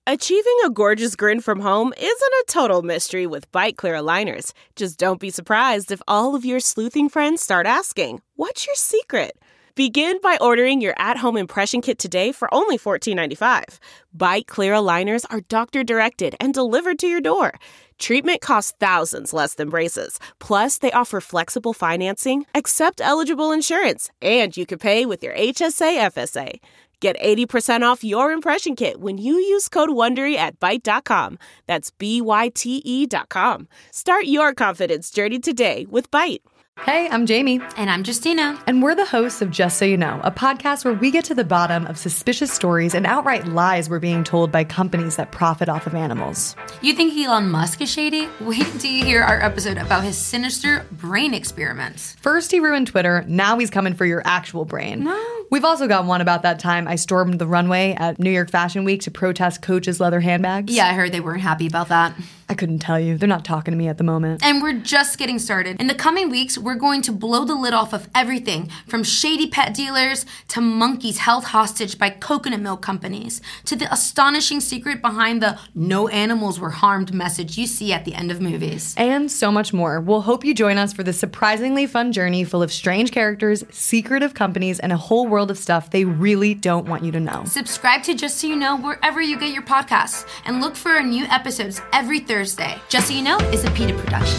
Achieving a gorgeous grin from home isn't a total mystery with Byte Clear aligners. Just don't be surprised if all of your sleuthing friends start asking, "What's your secret?" Begin by ordering your at-home impression kit today for only $14.95. Byte Clear aligners are doctor-directed and delivered to your door. Treatment costs thousands less than braces. Plus, they offer flexible financing, accept eligible insurance, and you can pay with your HSA FSA. Get 80% off your impression kit when you use code WONDERY at Byte.com. That's BYTE.com. Start your confidence journey today with Byte. Hey, I'm Jamie. And I'm Justina. And we're the hosts of Just So You Know, a podcast where we get to the bottom of suspicious stories and outright lies we're being told by companies that profit off of animals. You think Elon Musk is shady? Wait until you hear our episode about his sinister brain experiments. First he ruined Twitter, now he's coming for your actual brain. No. We've also got one about that time I stormed the runway at New York Fashion Week to protest Coach's leather handbags. Yeah, I heard they weren't happy about that. I couldn't tell you. They're not talking to me at the moment. And we're just getting started. In the coming weeks, we're going to blow the lid off of everything from shady pet dealers to monkeys held hostage by coconut milk companies to the astonishing secret behind the "no animals were harmed" message you see at the end of movies. And so much more. We'll hope you join us for this surprisingly fun journey full of strange characters, secretive companies, and a whole world of stuff they really don't want you to know. Subscribe to Just So You Know wherever you get your podcasts and look for our new episodes every Thursday. Just So You Know is a PETA production.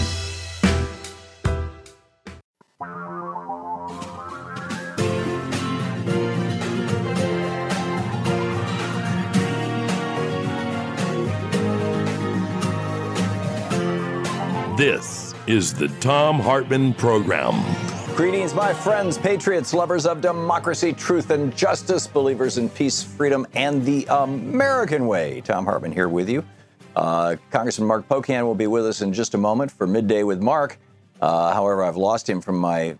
This is the Thom Hartmann Program. Greetings, my friends, patriots, lovers of democracy, truth, and justice, believers in peace, freedom, and the American way. Thom Hartmann here with you. Congressman Mark Pocan will be with us in just a moment for Midday with Mark. However, I've lost him from my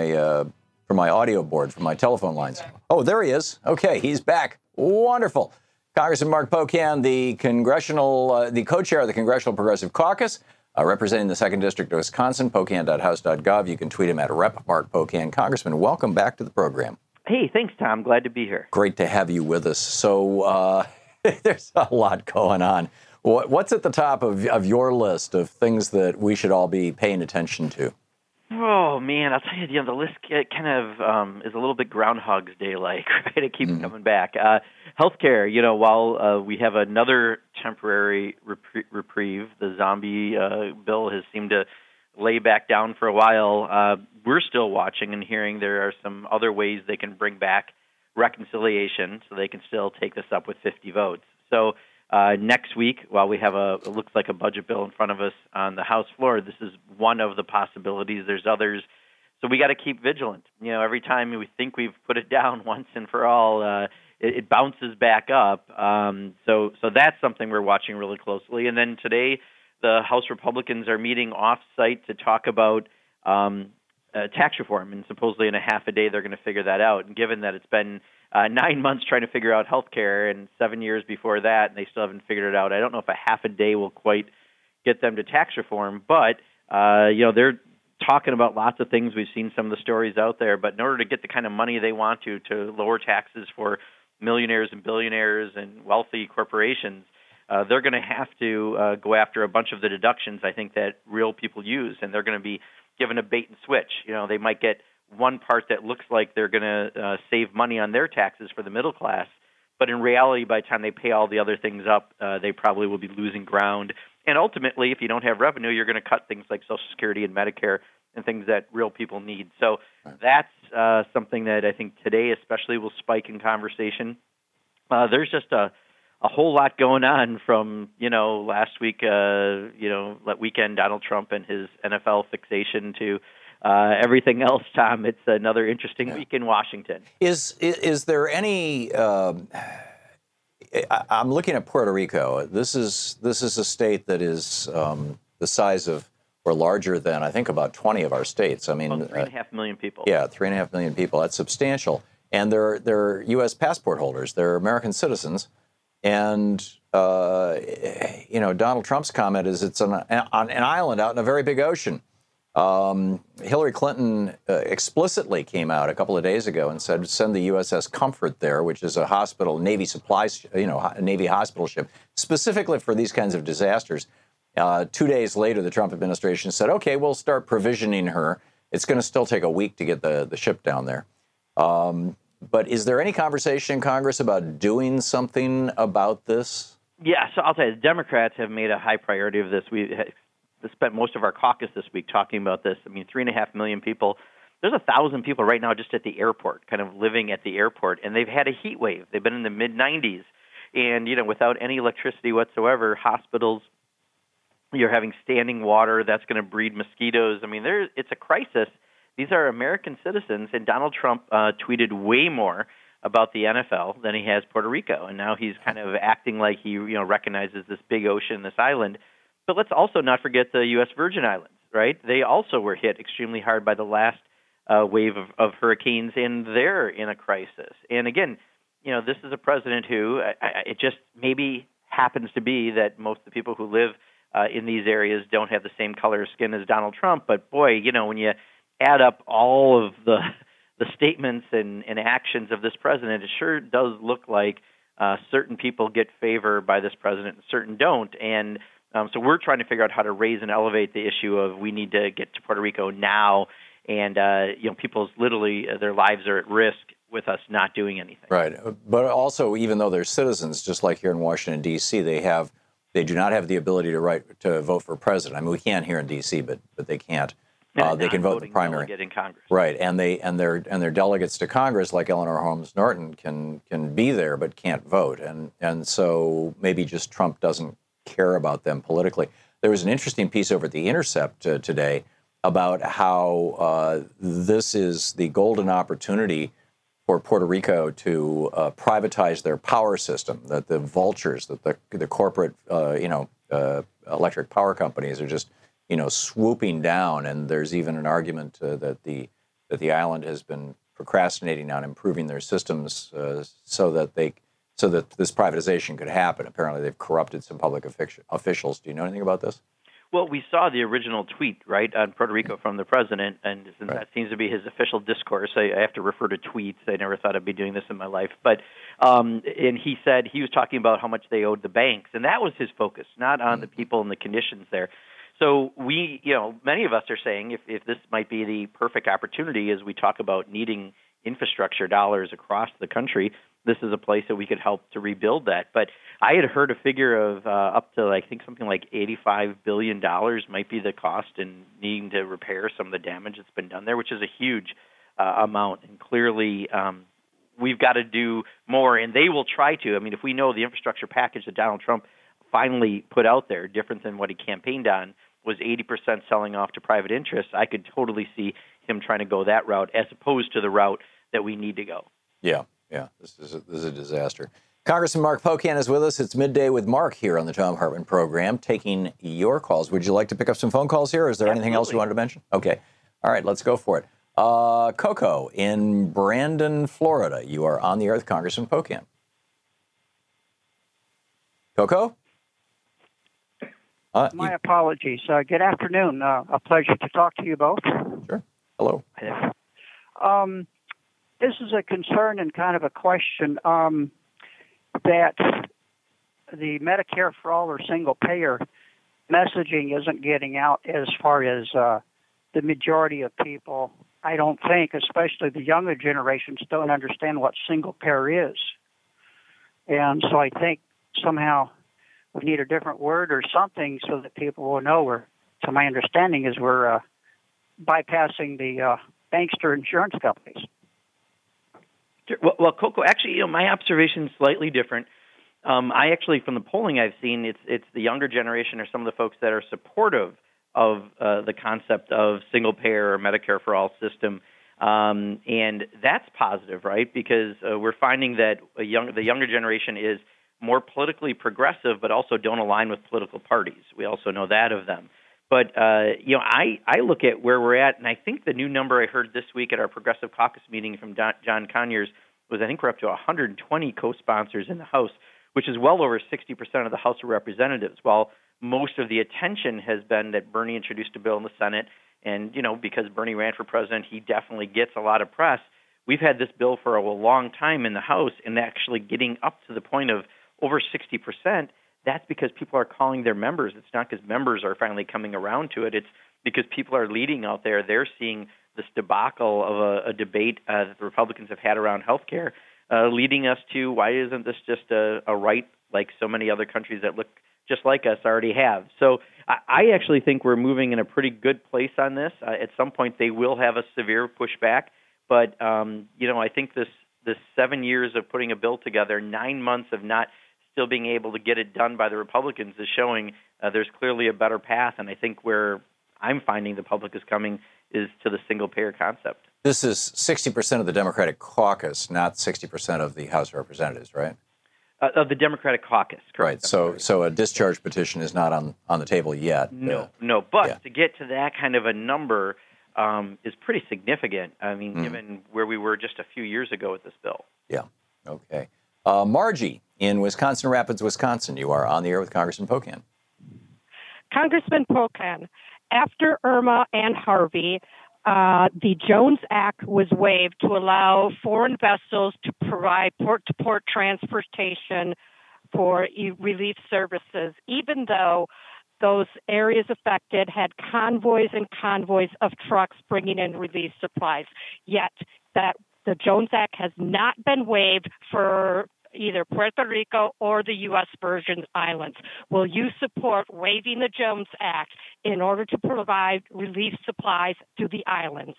audio board, from my telephone lines. Oh, there he is. Okay, he's back. Wonderful. Congressman Mark Pocan, the co-chair of the Congressional Progressive Caucus, representing the 2nd District of Wisconsin, pocan.house.gov. You can tweet him at Rep. Mark Pocan. Congressman, welcome back to the program. Hey, thanks, Tom. Glad to be here. Great to have you with us. So there's a lot going on. What's at the top of your list of things that we should all be paying attention to? Oh, man, I'll tell you, the list kind of is a little bit Groundhog's Day-like, right? It keeps coming back. Healthcare, while we have another temporary reprieve, the zombie bill has seemed to lay back down for a while. We're still watching and hearing there are some other ways they can bring back reconciliation so they can still take this up with 50 votes. So next week, while we have it looks like a budget bill in front of us on the House floor, this is one of the possibilities. There's others. So we got to keep vigilant. Every time we think we've put it down once and for all, it bounces back up. So that's something we're watching really closely. And then today, the House Republicans are meeting off-site to talk about tax reform, and supposedly in a half a day they're going to figure that out. And given that it's been 9 months trying to figure out health care and 7 years before that, and they still haven't figured it out, I don't know if a half a day will quite get them to tax reform. But, they're talking about lots of things. We've seen some of the stories out there. But in order to get the kind of money they want to lower taxes for millionaires and billionaires and wealthy corporations, they're going to have to go after a bunch of the deductions, I think, that real people use. And they're going to be given a bait and switch. They might get one part that looks like they're going to save money on their taxes for the middle class, but in reality, by the time they pay all the other things up, they probably will be losing ground. And ultimately, if you don't have revenue, you're going to cut things like Social Security and Medicare and things that real people need. So that's something that I think today especially will spike in conversation. There's just a whole lot going on from, last week, that weekend, Donald Trump and his NFL fixation to everything else, Tom. It's another interesting week in Washington. Is there any? I'm looking at Puerto Rico. This is a state that is the size of or larger than I think about 20 of our states. I mean, 3.5 million people. Yeah, 3.5 million people. That's substantial. And they're U.S. passport holders. They're American citizens. And Donald Trump's comment is it's on an island out in a very big ocean. Hillary Clinton explicitly came out a couple of days ago and said, send the USS Comfort there, which is a hospital, Navy supplies, Navy hospital ship, specifically for these kinds of disasters. 2 days later, the Trump administration said, okay, we'll start provisioning her. It's going to still take a week to get the ship down there. But is there any conversation in Congress about doing something about this? Yeah, so I'll tell you, the Democrats have made a high priority of this. We spent most of our caucus this week talking about this. I mean, 3.5 million people. There's 1,000 people right now just at the airport, kind of living at the airport, and they've had a heat wave. They've been in the mid-90s, and without any electricity whatsoever, hospitals, you're having standing water that's going to breed mosquitoes. I mean, it's a crisis. These are American citizens, and Donald Trump tweeted way more about the NFL than he has Puerto Rico, and now he's kind of acting like he recognizes this big ocean, this island. But let's also not forget the U.S. Virgin Islands, right? They also were hit extremely hard by the last wave of hurricanes, and they're in a crisis. And again, this is a president who it just maybe happens to be that most of the people who live in these areas don't have the same color of skin as Donald Trump. But boy, when you add up all of the statements and actions of this president, it sure does look like certain people get favor by this president and certain don't. And so we're trying to figure out how to raise and elevate the issue of we need to get to Puerto Rico now, and people's literally their lives are at risk with us not doing anything. Right, but also even though they're citizens, just like here in Washington D.C., they do not have the ability to vote for president. I mean, we can here in D.C., but they can't. They can vote in the primary. Delegate in Congress. Right, and their delegates to Congress, like Eleanor Holmes Norton, can be there but can't vote, and so maybe just Trump doesn't care about them politically. There was an interesting piece over at The Intercept today about how this is the golden opportunity for Puerto Rico to privatize their power system. That the vultures, that the corporate electric power companies are just swooping down, and there's even an argument that the island has been procrastinating on improving their systems so that this privatization could happen. Apparently, they've corrupted some public officials. Do you know anything about this? Well, we saw the original tweet, right, on Puerto Rico from the president, and since that seems to be his official discourse, I have to refer to tweets. I never thought I'd be doing this in my life. But and he said he was talking about how much they owed the banks, and that was his focus, not on the people and the conditions there. So we, many of us are saying if this might be the perfect opportunity as we talk about needing infrastructure dollars across the country, this is a place that we could help to rebuild that. But I had heard a figure of up to, I think, something like $85 billion might be the cost in needing to repair some of the damage that's been done there, which is a huge amount. And clearly we've got to do more, and they will try to. I mean, if we know the infrastructure package that Donald Trump finally put out there, different than what he campaigned on, was 80% selling off to private interests, I could totally see him trying to go that route as opposed to the route that we need to go. Yeah, this is a disaster. Congressman Mark Pocan is with us. It's Midday with Mark here on the Thom Hartmann program, taking your calls. Would you like to pick up some phone calls here, or is there anything else you wanted to mention? Okay. All right, let's go for it. Coco in Brandon, Florida. You are on the air with Congressman Pocan. Coco? My apologies. Good afternoon. A pleasure to talk to you both. Sure. Hello. This is a concern and kind of a question that the Medicare for All or single payer messaging isn't getting out as far as the majority of people. I don't think, especially the younger generations, don't understand what single payer is. And so I think somehow we need a different word or something so that people will know. To my understanding, is we're bypassing the bankster insurance companies. Well, Coco, actually, my observation is slightly different. I actually, from the polling I've seen, it's the younger generation or some of the folks that are supportive of the concept of single payer or Medicare for All system, and that's positive, right? Because we're finding that the younger generation is more politically progressive, but also don't align with political parties. We also know that of them. But, I look at where we're at, and I think the new number I heard this week at our Progressive Caucus meeting from John Conyers was I think we're up to 120 co-sponsors in the House, which is well over 60% of the House of Representatives, while most of the attention has been that Bernie introduced a bill in the Senate And, because Bernie ran for president, he definitely gets a lot of press. We've had this bill for a long time in the House, and actually getting up to the point of over 60%, that's because people are calling their members. It's not because members are finally coming around to it. It's because people are leading out there. They're seeing this debacle of a debate that the Republicans have had around health care, leading us to why isn't this just a right like so many other countries that look just like us already have. So I actually think we're moving in a pretty good place on this. At some point, they will have a severe pushback. But, I think this 7 years of putting a bill together, 9 months of not still being able to get it done by the Republicans is showing there's clearly a better path. And I think where I'm finding the public is coming is to the single-payer concept. This is 60% of the Democratic caucus, not 60% of the House of Representatives, right? Of the Democratic caucus, correct. Right. So a discharge petition is not on the table yet. No. But to get to that kind of a number is pretty significant. I mean, given where we were just a few years ago with this bill. Yeah. Okay. Margie in Wisconsin Rapids, Wisconsin. You are on the air with Congressman Pocan. Congressman Pocan, after Irma and Harvey, the Jones Act was waived to allow foreign vessels to provide port-to-port transportation for relief services, even though those areas affected had convoys and convoys of trucks bringing in relief supplies. Yet that the Jones Act has not been waived for either Puerto Rico or the U.S. Virgin Islands. Will you support waiving the Jones Act in order to provide relief supplies to the islands?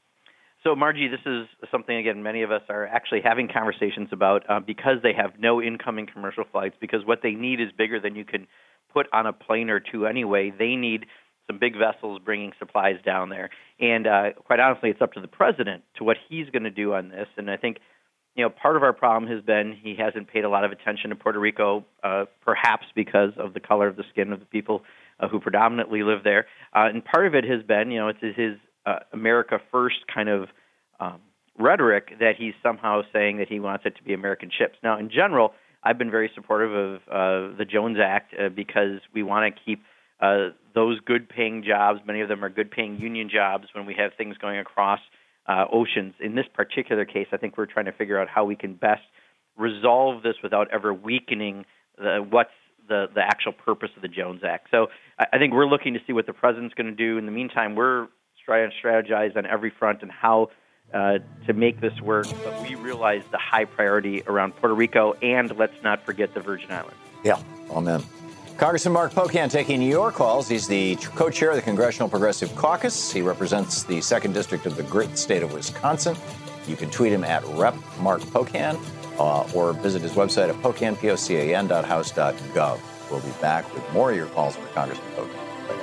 So, Margie, this is something, again, many of us are actually having conversations about because they have no incoming commercial flights, because what they need is bigger than you can put on a plane or two anyway. They need some big vessels bringing supplies down there. And quite honestly, it's up to the president to what he's going to do on this. And I think part of our problem has been he hasn't paid a lot of attention to Puerto Rico, perhaps because of the color of the skin of the people who predominantly live there. And part of it has been, it's his America First kind of rhetoric that he's somehow saying that he wants it to be American ships. Now, in general, I've been very supportive of the Jones Act because we want to keep those good-paying jobs. Many of them are good-paying union jobs when we have things going across oceans. In this particular case, I think we're trying to figure out how we can best resolve this without ever weakening what's the actual purpose of the Jones Act. So I think we're looking to see what the president's going to do. In the meantime, we're trying to strategize on every front and how to make this work. But we realize the high priority around Puerto Rico, and let's not forget the Virgin Islands. Yeah, amen. Congressman Mark Pocan taking your calls. He's the co-chair of the Congressional Progressive Caucus. He represents the 2nd District of the great state of Wisconsin. You can tweet him at Rep. Mark Pocan or visit his website at pocan.house.gov. We'll be back with more of your calls for Congressman Pocan.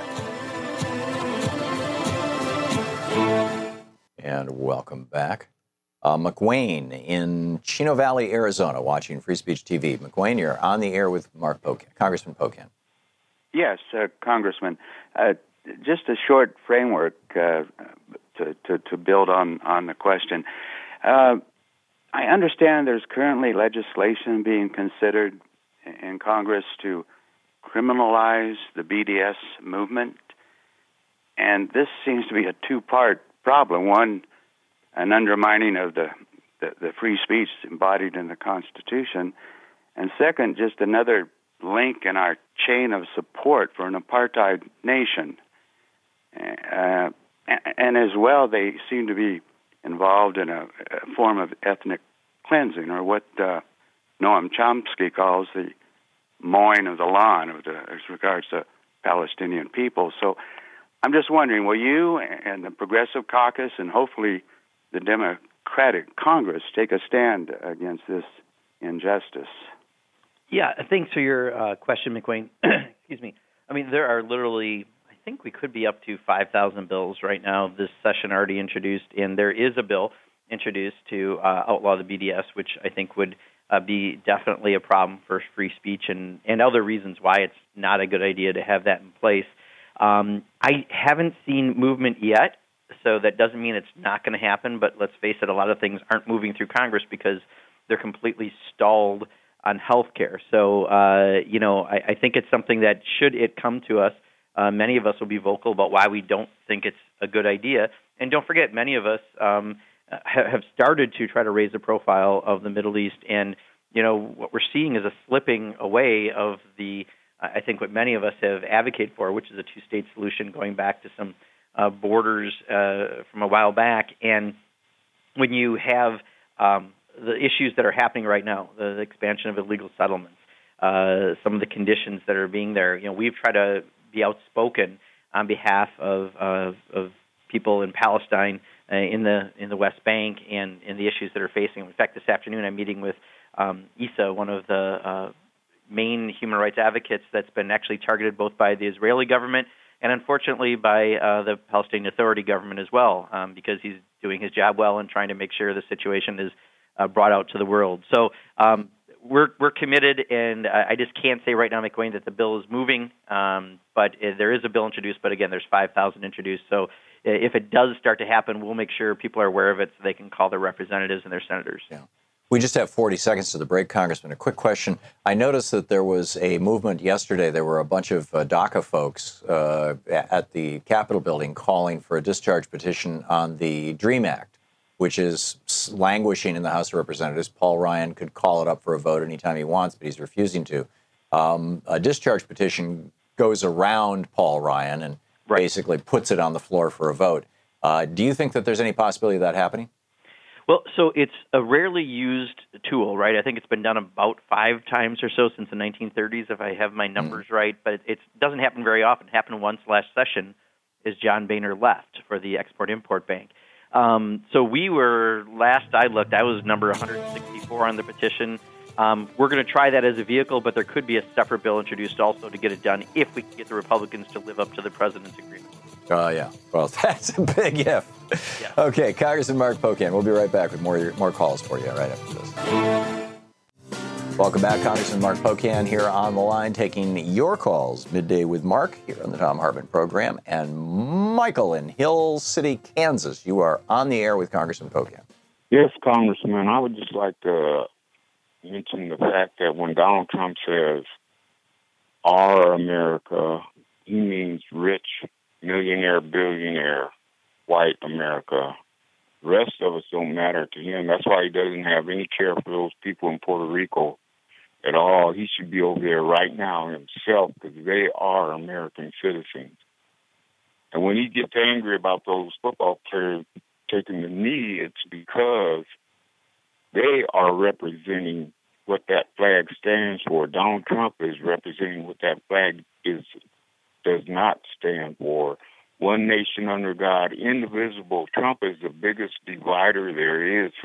And welcome back. McWayne in Chino Valley, Arizona, watching Free Speech TV. McWayne, you're on the air with Mark Pocan, Congressman Pocan. Yes, Congressman. Just a short framework to build on the question. I understand there's currently legislation being considered in Congress to criminalize the BDS movement, and this seems to be a two-part problem. One, an undermining of the free speech embodied in the Constitution, and second, just another link in our chain of support for an apartheid nation. And as well, they seem to be involved in a form of ethnic cleansing, or what Noam Chomsky calls the mowing of the lawn as regards to Palestinian people. So I'm just wondering, will you and the Progressive Caucus and hopefully the Democratic Congress take a stand against this injustice? Yeah, thanks for your question, McWayne. Excuse me. I mean, there are literally, I think we could be up to 5,000 bills right now this session already introduced, and there is a bill introduced to outlaw the BDS, which I think would be definitely a problem for free speech and other reasons why it's not a good idea to have that in place. I haven't seen movement yet, so that doesn't mean it's not going to happen, but let's face it, a lot of things aren't moving through Congress because they're completely stalled on health care. So, I think it's something that should it come to us, many of us will be vocal about why we don't think it's a good idea. And don't forget, many of us have started to try to raise the profile of the Middle East. And, what we're seeing is a slipping away of I think what many of us have advocated for, which is a two-state solution going back to some borders from a while back. And when you have the issues that are happening right now, the expansion of illegal settlements, some of the conditions that are being there, we've tried to be outspoken on behalf of people in Palestine, in the West Bank, and in the issues that are facing. In fact, this afternoon I'm meeting with Issa, one of the main human rights advocates that's been actually targeted both by the Israeli government and unfortunately by the Palestinian Authority government as well, because he's doing his job well and trying to make sure the situation is brought out to the world. So we're committed, and I just can't say right now, McWayne, that the bill is moving, but there is a bill introduced, but again, there's 5,000 introduced. So if it does start to happen, we'll make sure people are aware of it so they can call their representatives and their senators. Yeah. We just have 40 seconds to the break, Congressman. A quick question. I noticed that there was a movement yesterday. There were a bunch of DACA folks at the Capitol building calling for a discharge petition on the DREAM Act, which is languishing in the House of Representatives. Paul Ryan could call it up for a vote anytime he wants, but he's refusing to. A discharge petition goes around Paul Ryan and basically puts it on the floor for a vote. Do you think that there's any possibility of that happening? Well, so it's a rarely used tool, right? I think it's been done about 5 times or so since the 1930s, if I have my numbers right. But it doesn't happen very often. It happened once last session as John Boehner left for the Export-Import Bank. So we were, last I looked, I was number 164 on the petition. We're going to try that as a vehicle, but there could be a separate bill introduced also to get it done if we can get the Republicans to live up to the president's agreement. Yeah. Well, that's a big if. Yeah. Okay, Congressman Mark Pocan. We'll be right back with more calls for you right after this. Welcome back, Congressman Mark Pocan here on the line, taking your calls midday with Mark here on the Thom Hartmann program. And Michael in Hill City, Kansas, you are on the air with Congressman Pocan. Yes, Congressman. I would just like to mention the fact that when Donald Trump says our America, he means rich, millionaire, billionaire, white America. The rest of us don't matter to him. That's why he doesn't have any care for those people in Puerto Rico at all. He should be over there right now himself because they are American citizens. And when he gets angry about those football players taking the knee, it's because they are representing what that flag stands for. Donald Trump is representing what that flag does not stand for. One nation under God, indivisible. Trump is the biggest divider there is.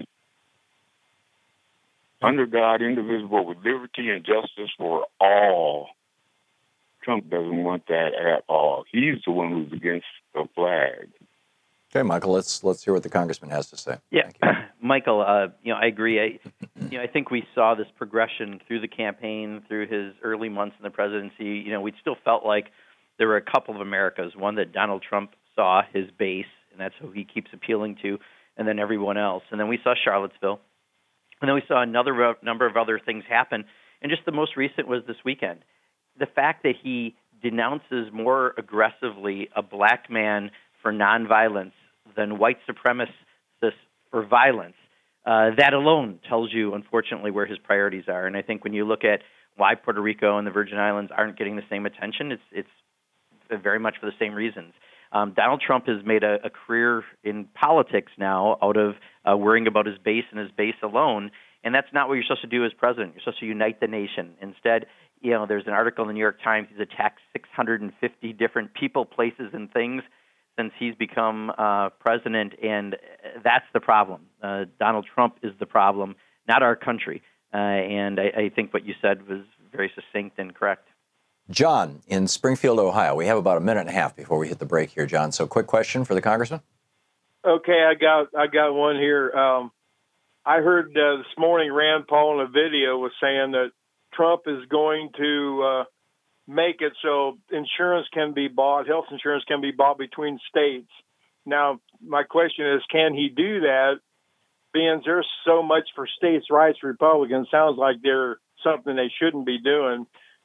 Under God, indivisible, with liberty and justice for all. Trump doesn't want that at all. He's the one who's against the flag. Okay, Michael, let's hear what the congressman has to say. Yeah, Michael, I agree. I think we saw this progression through the campaign, through his early months in the presidency. We still felt like there were a couple of Americas, one that Donald Trump saw, his base, and that's who he keeps appealing to, and then everyone else. And then we saw Charlottesville. And then we saw another number of other things happen. And just the most recent was this weekend. The fact that he denounces more aggressively a black man for nonviolence than white supremacists for violence, that alone tells you, unfortunately, where his priorities are. And I think when you look at why Puerto Rico and the Virgin Islands aren't getting the same attention, it's very much for the same reasons. Donald Trump has made a career in politics now out of worrying about his base and his base alone, and that's not what you're supposed to do as president. You're supposed to unite the nation. Instead, there's an article in the New York Times. He's attacked 650 different people, places, and things since he's become president, and that's the problem. Donald Trump is the problem, not our country. And I think what you said was very succinct and correct. John in Springfield, Ohio. We have about a minute and a half before we hit the break here, John. So quick question for the congressman. Okay, I got one here. I heard this morning Rand Paul in a video was saying that Trump is going to make it so insurance can be bought, health insurance can be bought between states. Now, my question is, can he do that? Being there's so much for states' rights, Republicans, sounds like they're something they shouldn't be doing.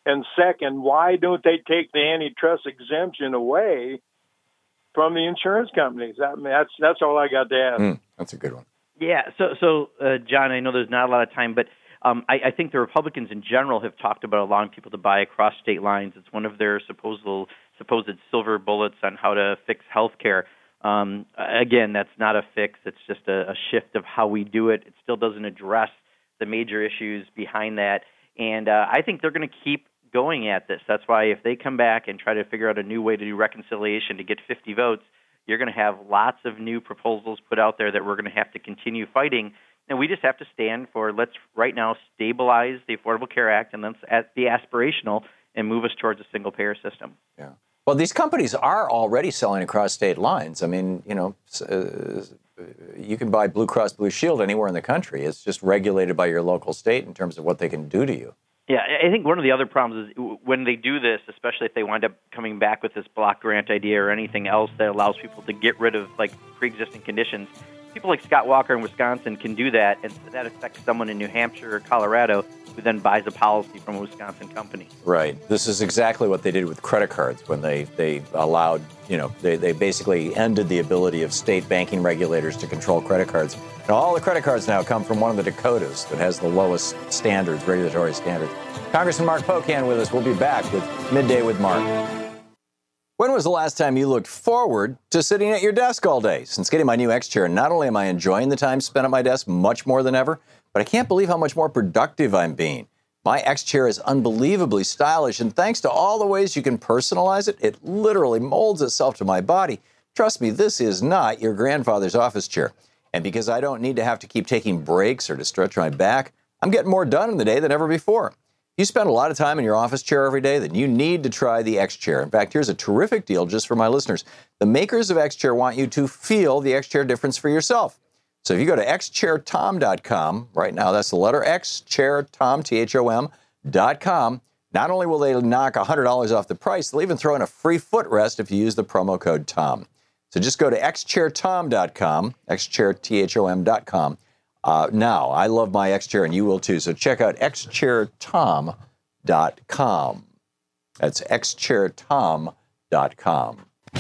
And second, why don't they take the antitrust exemption away from the insurance companies? That's all I got to ask. That's a good one. Yeah. So John, I know there's not a lot of time, but I think the Republicans in general have talked about allowing people to buy across state lines. It's one of their supposed silver bullets on how to fix health care. Again, that's not a fix. It's just a shift of how we do it. It still doesn't address the major issues behind that. And I think they're going to keep going at this. That's why if they come back and try to figure out a new way to do reconciliation to get 50 votes, you're going to have lots of new proposals put out there that we're going to have to continue fighting. And we just have to stand for, let's right now stabilize the Affordable Care Act and let's be aspirational and move us towards a single-payer system. Yeah. Well, these companies are already selling across state lines. I mean, you can buy Blue Cross Blue Shield anywhere in the country. It's just regulated by your local state in terms of what they can do to you. Yeah, I think one of the other problems is when they do this, especially if they wind up coming back with this block grant idea or anything else that allows people to get rid of pre-existing conditions, people like Scott Walker in Wisconsin can do that, and that affects someone in New Hampshire or Colorado who then buys a policy from a Wisconsin company. Right. This is exactly what they did with credit cards when they allowed, they basically ended the ability of state banking regulators to control credit cards. And all the credit cards now come from one of the Dakotas that has the lowest standards, regulatory standards. Congressman Mark Pocan with us. We'll be back with Midday with Mark. When was the last time you looked forward to sitting at your desk all day? Since getting my new X chair, not only am I enjoying the time spent at my desk much more than ever, but I can't believe how much more productive I'm being. My X chair is unbelievably stylish, and thanks to all the ways you can personalize it, it literally molds itself to my body. Trust me, this is not your grandfather's office chair. And because I don't need to have to keep taking breaks or to stretch my back, I'm getting more done in the day than ever before. You spend a lot of time in your office chair every day, then you need to try the X Chair. In fact, here's a terrific deal just for my listeners. The makers of X Chair want you to feel the X Chair difference for yourself. So if you go to xchairtom.com, right now that's the letter X, chairtom, THOM.com, not only will they knock $100 off the price, they'll even throw in a free footrest if you use the promo code TOM. So just go to xchairtom.com, xchairtom.com. Now, I love my X Chair, and you will too. So check out xchairtom.com. That's xchairtom.com.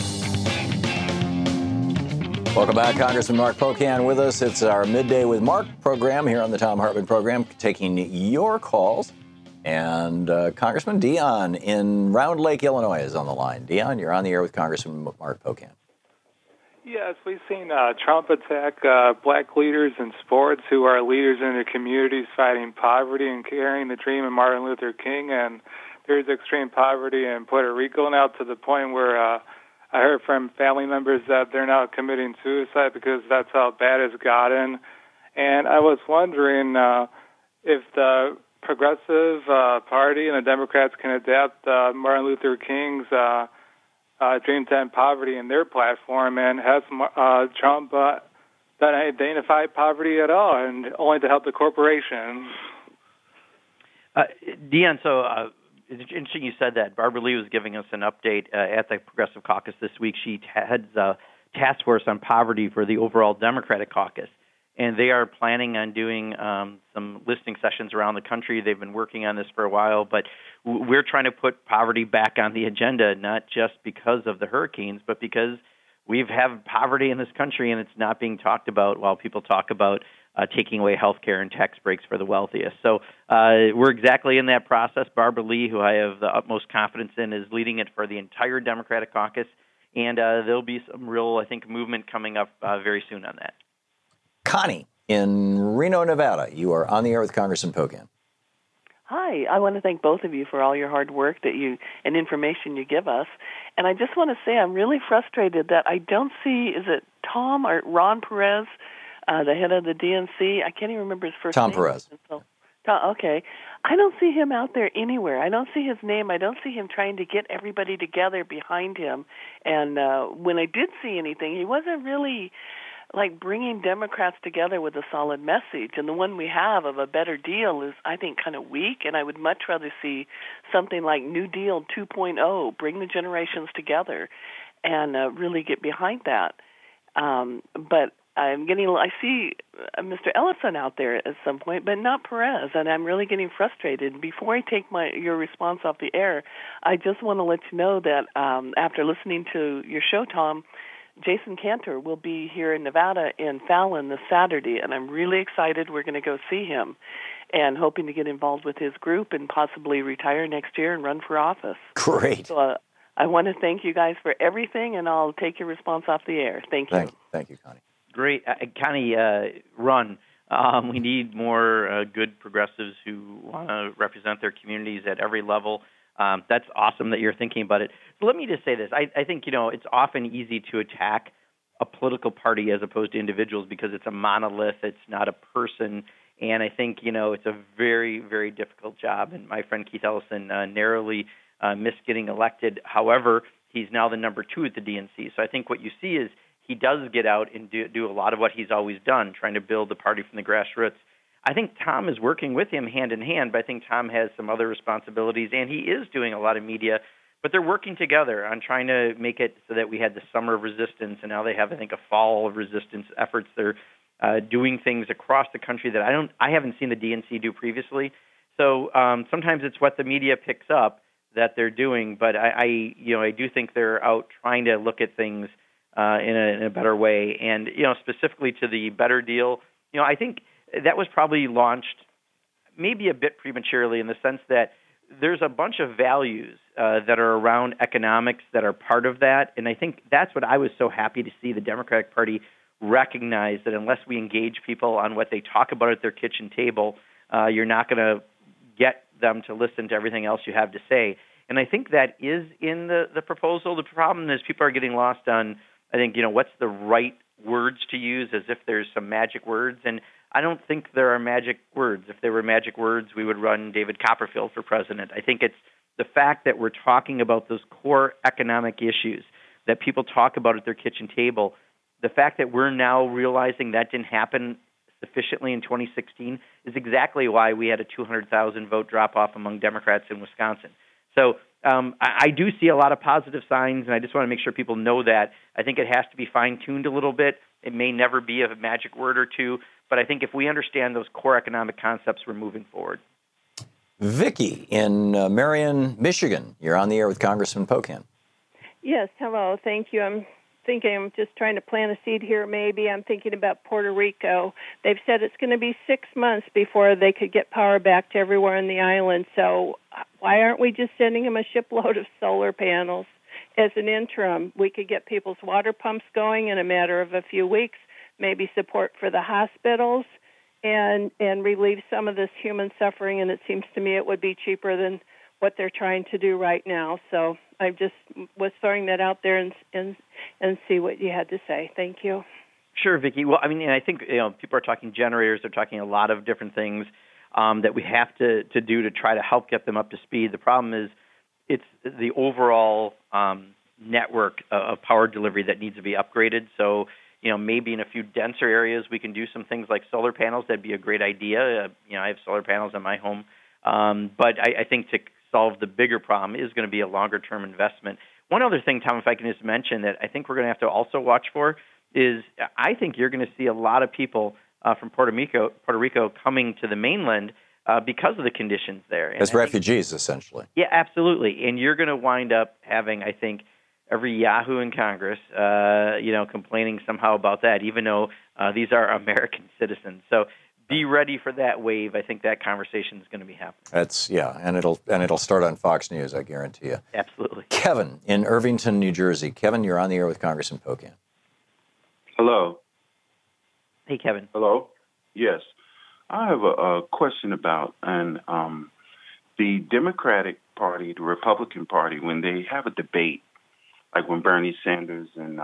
Welcome back. Congressman Mark Pocan with us. It's our Midday with Mark program here on the Thom Hartmann program, taking your calls. And Congressman Dion in Round Lake, Illinois is on the line. Dion, you're on the air with Congressman Mark Pocan. Yes, we've seen Trump attack black leaders in sports who are leaders in their communities fighting poverty and carrying the dream of Martin Luther King. And there's extreme poverty in Puerto Rico now to the point where I heard from family members that they're now committing suicide because that's how bad it's gotten. And I was wondering if the Progressive Party and the Democrats can adapt Martin Luther King's Dream to End Poverty in their platform, and has Trump done identified poverty at all, and only to help the corporations? Dion, so it's interesting you said that. Barbara Lee was giving us an update at the Progressive Caucus this week. She heads a task force on poverty for the overall Democratic Caucus, and they are planning on doing some listening sessions around the country. They've been working on this for a while, but we're trying to put poverty back on the agenda, not just because of the hurricanes, but because we've had poverty in this country and it's not being talked about while people talk about taking away health care and tax breaks for the wealthiest. So we're exactly in that process. Barbara Lee, who I have the utmost confidence in, is leading it for the entire Democratic Caucus, and there'll be some real, I think, movement coming up very soon on that. Connie in Reno, Nevada, you are on the air with Congressman Pocan. Hi, I want to thank both of you for all your hard work and information you give us. And I just want to say I'm really frustrated that I don't see, is it Tom or Ron Perez, the head of the DNC? I can't even remember his first name. Tom Perez. Okay. I don't see him out there anywhere. I don't see his name. I don't see him trying to get everybody together behind him. And when I did see anything, he wasn't really bringing Democrats together with a solid message. And the one we have of a better deal is, I think, kind of weak, and I would much rather see something like New Deal 2.0, bring the generations together and really get behind that. But I see Mr. Ellison out there at some point, but not Perez, and I'm really getting frustrated. Before I take your response off the air, I just want to let you know that after listening to your show, Tom, Jason Cantor will be here in Nevada in Fallon this Saturday, and I'm really excited. We're going to go see him and hoping to get involved with his group and possibly retire next year and run for office. Great. So I want to thank you guys for everything, and I'll take your response off the air. Thank you. Thank you, Connie. Great. Connie, run. We need more good progressives who want to represent their communities at every level. That's awesome that you're thinking about it. But let me just say this. I think, it's often easy to attack a political party as opposed to individuals because it's a monolith. It's not a person. And I think, it's a very, very difficult job. And my friend Keith Ellison narrowly missed getting elected. However, he's now the number 2 at the DNC. So I think what you see is he does get out and do a lot of what he's always done, trying to build the party from the grassroots. I think Tom is working with him hand in hand, but I think Tom has some other responsibilities, and he is doing a lot of media. But they're working together on trying to make it so that we had the summer of resistance, and now they have, I think, a fall of resistance efforts. They're doing things across the country that I haven't seen the DNC do previously. So sometimes it's what the media picks up that they're doing, but I do think they're out trying to look at things in a better way. And specifically to the better deal, I think that was probably launched maybe a bit prematurely in the sense that there's a bunch of values that are around economics that are part of that. And I think that's what I was so happy to see the Democratic Party recognize, that unless we engage people on what they talk about at their kitchen table, you're not going to get them to listen to everything else you have to say. And I think that is in the proposal. The problem is people are getting lost on, I think, what's the right words to use, as if there's some magic words. And I don't think there are magic words. If there were magic words, we would run David Copperfield for president. I think it's the fact that we're talking about those core economic issues that people talk about at their kitchen table. The fact that we're now realizing that didn't happen sufficiently in 2016 is exactly why we had a 200,000 vote drop-off among Democrats in Wisconsin. So I do see a lot of positive signs, and I just want to make sure people know that. I think it has to be fine-tuned a little bit. It may never be a magic word or two, but I think if we understand those core economic concepts, we're moving forward. Vicki in Marion, Michigan. You're on the air with Congressman Pocan. Yes, hello. Thank you. I'm just trying to plant a seed here maybe. I'm thinking about Puerto Rico. They've said it's going to be 6 months before they could get power back to everywhere on the island. So why aren't we just sending them a shipload of solar panels as an interim? We could get people's water pumps going in a matter of a few weeks, maybe support for the hospitals, and relieve some of this human suffering. And it seems to me it would be cheaper than what they're trying to do right now. So I just was throwing that out there and see what you had to say. Thank you. Sure, Vicki. Well, and I think people are talking generators. They're talking a lot of different things that we have to do to try to help get them up to speed. The problem is it's the overall network of power delivery that needs to be upgraded. So, maybe in a few denser areas we can do some things like solar panels. That'd be a great idea. I have solar panels in my home. But I think to solve the bigger problem is going to be a longer-term investment. One other thing, Tom, if I can just mention that I think we're going to have to also watch for is I think you're going to see a lot of people from Puerto Rico coming to the mainland because of the conditions there. As refugees, essentially. Yeah, absolutely. And you're going to wind up having, I think, every yahoo in Congress, complaining somehow about that, even though these are American citizens. So be ready for that wave. I think that conversation is going to be happening. And it'll start on Fox News, I guarantee you. Absolutely. Kevin in Irvington, New Jersey. Kevin, you're on the air with Congressman Pocan. Hello. Hey, Kevin. Hello. Yes, I have a question about the Democratic Party, the Republican Party, when they have a debate, like when Bernie Sanders and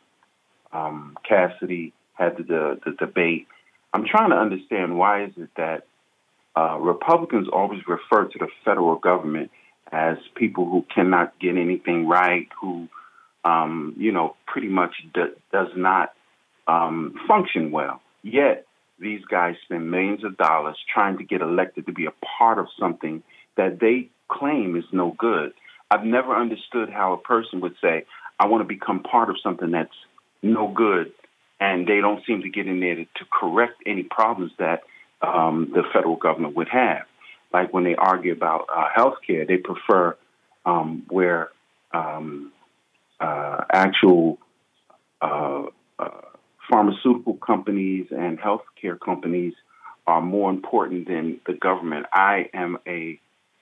Cassidy had the debate. I'm trying to understand, why is it that Republicans always refer to the federal government as people who cannot get anything right, who, pretty much does not function well. Yet these guys spend millions of dollars trying to get elected to be a part of something that they claim is no good. I've never understood how a person would say, I want to become part of something that's no good and they don't seem to get in there to correct any problems that the federal government would have. Like when they argue about health care, they prefer where actual pharmaceutical companies and healthcare companies are more important than the government. I am a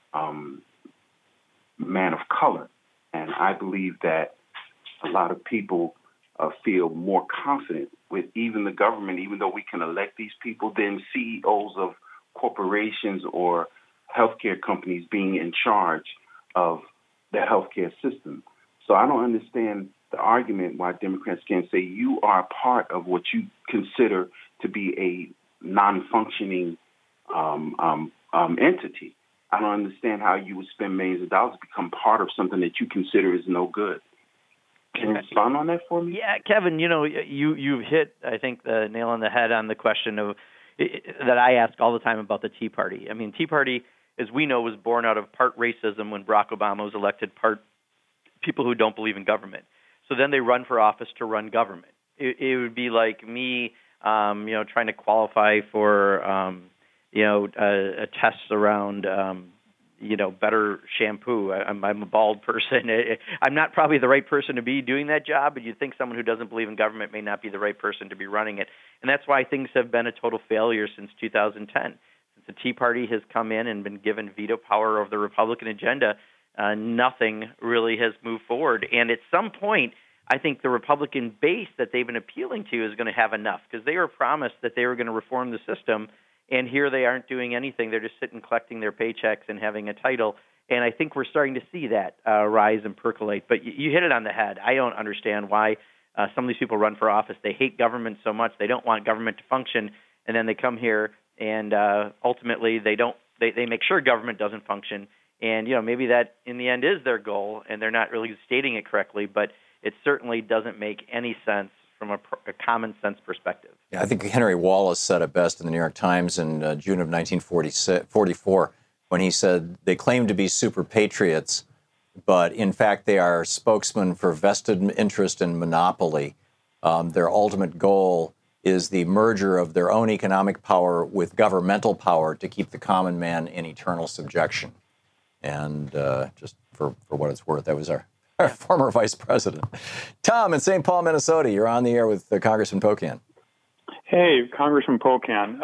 man of color, and I believe that a lot of people feel more confident with even the government, even though we can elect these people, than CEOs of corporations or healthcare companies being in charge of the healthcare system. So I don't understand the argument why Democrats can't say you are a part of what you consider to be a non-functioning entity. I don't understand how you would spend millions of dollars to become part of something that you consider is no good. Can you respond on that for me? Yeah, Kevin, you've hit, I think, the nail on the head on the question of that I ask all the time about the Tea Party. I mean, Tea Party, as we know, was born out of part racism when Barack Obama was elected, part people who don't believe in government. So then they run for office to run government. It would be like me, trying to qualify for, a test around, better shampoo. I'm a bald person. I'm not probably the right person to be doing that job, but you'd think someone who doesn't believe in government may not be the right person to be running it. And that's why things have been a total failure since 2010. Since the Tea Party has come in and been given veto power over the Republican agenda, nothing really has moved forward. And at some point, I think the Republican base that they've been appealing to is going to have enough, because they were promised that they were going to reform the system, and here they aren't doing anything. They're just sitting collecting their paychecks and having a title. And I think we're starting to see that rise and percolate. But you hit it on the head. I don't understand why some of these people run for office. They hate government so much. They don't want government to function. And then they come here and ultimately they make sure government doesn't function. And, maybe that in the end is their goal, and they're not really stating it correctly, but it certainly doesn't make any sense from a common sense perspective. Yeah, I think Henry Wallace said it best in the New York Times in June of 1944 when he said they claim to be super patriots, but in fact they are spokesmen for vested interest and monopoly. Their ultimate goal is the merger of their own economic power with governmental power to keep the common man in eternal subjection. And just for what it's worth, that was our former vice president. Tom in St. Paul, Minnesota, you're on the air with Congressman Pocan. Hey, Congressman Pocan.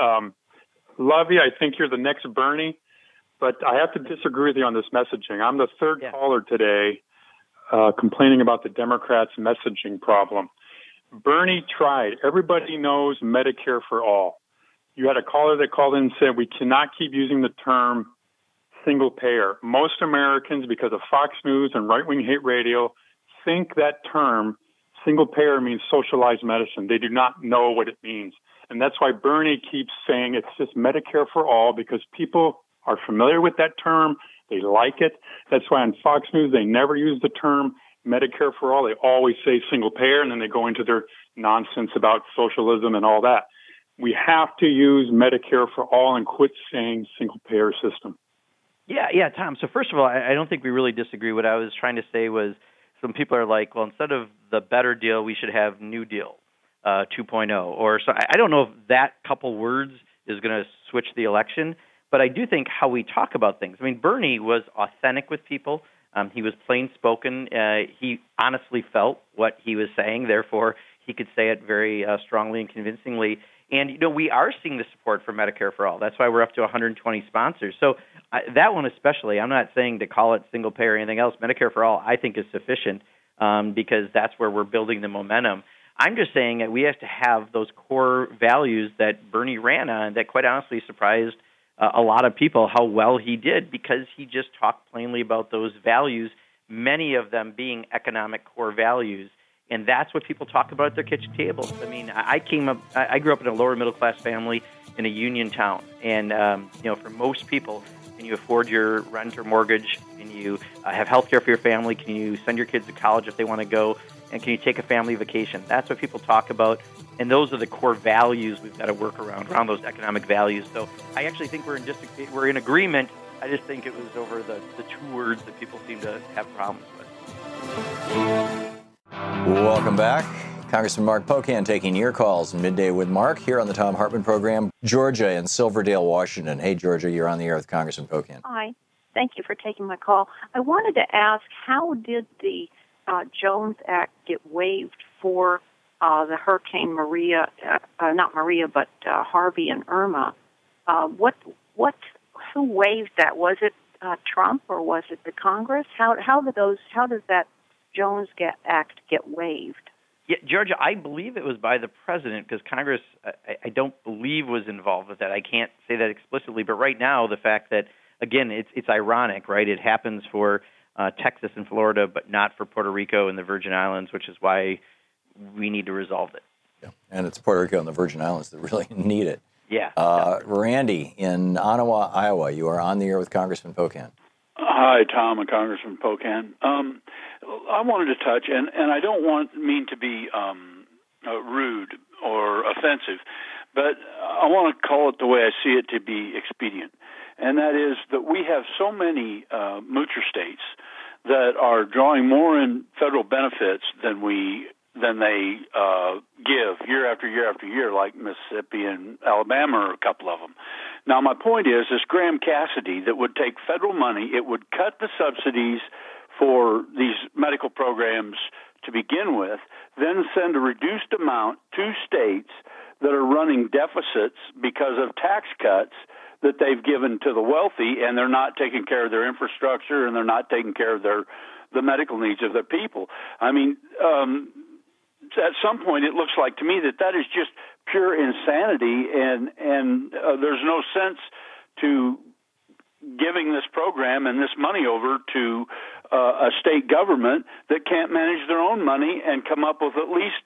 Love you. I think you're the next Bernie, but I have to disagree with you on this messaging. I'm the third caller today complaining about the Democrats' messaging problem. Bernie tried. Everybody knows Medicare for all. You had a caller that called in and said we cannot keep using the term single payer. Most Americans, because of Fox News and right-wing hate radio, think that term, single payer, means socialized medicine. They do not know what it means. And that's why Bernie keeps saying it's just Medicare for all, because people are familiar with that term. They like it. That's why on Fox News, they never use the term Medicare for all. They always say single payer, and then they go into their nonsense about socialism and all that. We have to use Medicare for all and quit saying single payer system. Yeah, Tom. So first of all, I don't think we really disagree. What I was trying to say was some people are like, well, instead of the better deal, we should have New Deal 2.0. Or so I don't know if that couple words is going to switch the election, but I do think how we talk about things. I mean, Bernie was authentic with people. He was plain spoken. He honestly felt what he was saying. Therefore, he could say it very strongly and convincingly. And, we are seeing the support for Medicare for all. That's why we're up to 120 sponsors. So that one especially, I'm not saying to call it single payer or anything else. Medicare for all, I think, is sufficient because that's where we're building the momentum. I'm just saying that we have to have those core values that Bernie ran on that quite honestly surprised a lot of people how well he did, because he just talked plainly about those values, many of them being economic core values. And that's what people talk about at their kitchen tables. I mean, I grew up in a lower middle class family in a union town, and for most people, can you afford your rent or mortgage? Can you have health care for your family? Can you send your kids to college if they want to go? And can you take a family vacation? That's what people talk about, and those are the core values we've got to work around those economic values. So I actually think we're in agreement. I just think it was over the two words that people seem to have problems with. Welcome back. Congressman Mark Pocan taking your calls. Midday with Mark here on the Thom Hartmann program. Georgia in Silverdale, Washington. Hey, Georgia, you're on the air with Congressman Pocan. Hi. Thank you for taking my call. I wanted to ask, how did the Jones Act get waived for the Hurricane Maria, not Maria, but Harvey and Irma? Who waived that? Was it Trump or was it the Congress? How does that Jones Act get waived? Yeah, Georgia, I believe it was by the president because Congress, I don't believe, was involved with that. I can't say that explicitly, but right now the fact that, again, it's ironic, right? It happens for Texas and Florida, but not for Puerto Rico and the Virgin Islands, which is why we need to resolve it. Yeah, and it's Puerto Rico and the Virgin Islands that really need it. Yeah. Randy in Ottawa, Iowa, you are on the air with Congressman Pocan. Hi, Tom and Congressman Pocan. I wanted to touch, and I don't mean to be rude or offensive, but I want to call it the way I see it to be expedient, and that is that we have so many moocher states that are drawing more in federal benefits than they give year after year after year, like Mississippi and Alabama are a couple of them. Now, my point is this Graham Cassidy that would take federal money, it would cut the subsidies for these medical programs to begin with, then send a reduced amount to states that are running deficits because of tax cuts that they've given to the wealthy, and they're not taking care of their infrastructure and they're not taking care of the medical needs of their people. I mean, at some point, it looks like to me that is just pure insanity, and there's no sense to giving this program and this money over to a state government that can't manage their own money and come up with at least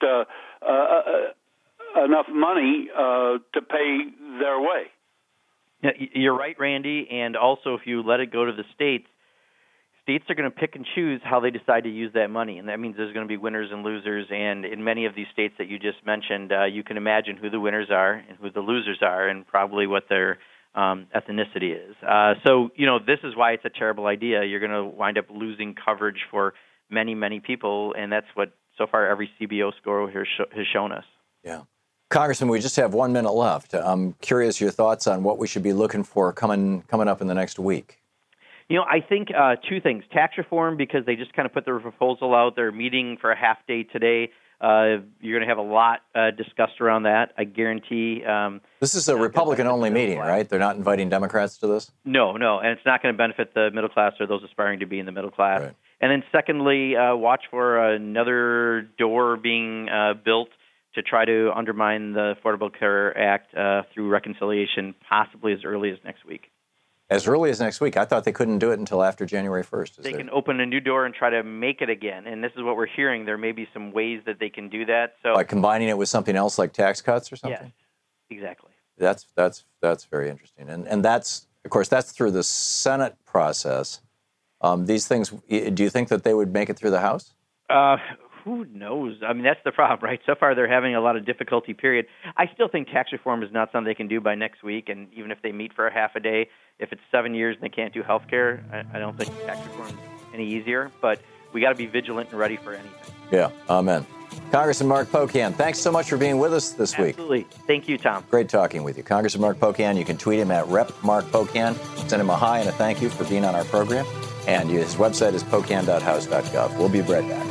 enough money to pay their way. Yeah, you're right, Randy, and also if you let it go to the states are going to pick and choose how they decide to use that money, and that means there's going to be winners and losers, and in many of these states that you just mentioned, you can imagine who the winners are and who the losers are and probably what their ethnicity is. So, this is why it's a terrible idea. You're going to wind up losing coverage for many, many people, and that's what, so far, every CBO score has shown us. Yeah. Congressman, we just have 1 minute left. I'm curious your thoughts on what we should be looking for coming up in the next week. I think two things. Tax reform, because they just kind of put their proposal out. They're meeting for a half day today. You're going to have a lot discussed around that, I guarantee. This is a Republican-only meeting, right? They're not inviting Democrats to this? No, and it's not going to benefit the middle class or those aspiring to be in the middle class. Right. And then secondly, watch for another door being built to try to undermine the Affordable Care Act through reconciliation, possibly as early as next week. As early as next week? I thought they couldn't do it until after January 1st. They can open a new door and try to make it again, and this is what we're hearing. There may be some ways that they can do that. So, like combining it with something else like tax cuts or something? Yes, exactly. That's very interesting. And that's, of course, that's through the Senate process. These things, do you think that they would make it through the House? Who knows? I mean, that's the problem, right? So far, they're having a lot of difficulty, period. I still think tax reform is not something they can do by next week, and even if they meet for a half a day, if it's 7 years and they can't do health care, I don't think tax reform is any easier, but we got to be vigilant and ready for anything. Yeah, amen. Congressman Mark Pocan, thanks so much for being with us this week. Absolutely. Thank you, Tom. Great talking with you. Congressman Mark Pocan, you can tweet him at Rep. Mark Pocan. Send him a hi and a thank you for being on our program. And his website is pocan.house.gov. We'll be right back.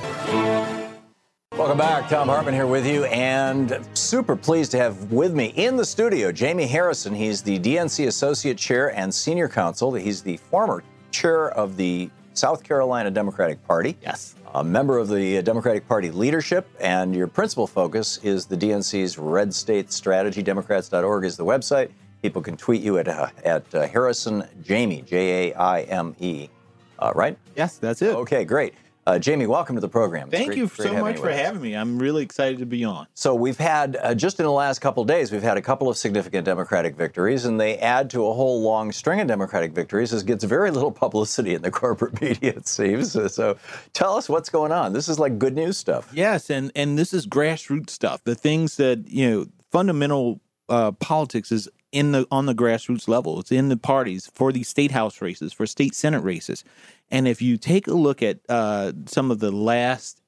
Welcome back. Thom Hartmann here with you, and super pleased to have with me in the studio Jamie Harrison. He's the DNC Associate Chair and Senior Counsel. He's the former chair of the South Carolina Democratic Party. Yes. A member of the Democratic Party leadership, and your principal focus is the DNC's Red State Strategy. Democrats.org is the website. People can tweet you at Harrison Jamie, Jaime. Right? Yes, that's it. Okay, great. Jamie, welcome to the program. Thank you so much for having me. I'm really excited to be on. So we've had, just in the last couple of days, we've had a couple of significant Democratic victories, and they add to a whole long string of Democratic victories. This gets very little publicity in the corporate media, it seems. So tell us what's going on. This is like good news stuff. Yes, and this is grassroots stuff. The things that, fundamental politics is on the grassroots level. It's in the parties for these state house races, for state senate races. And if you take a look at some of the last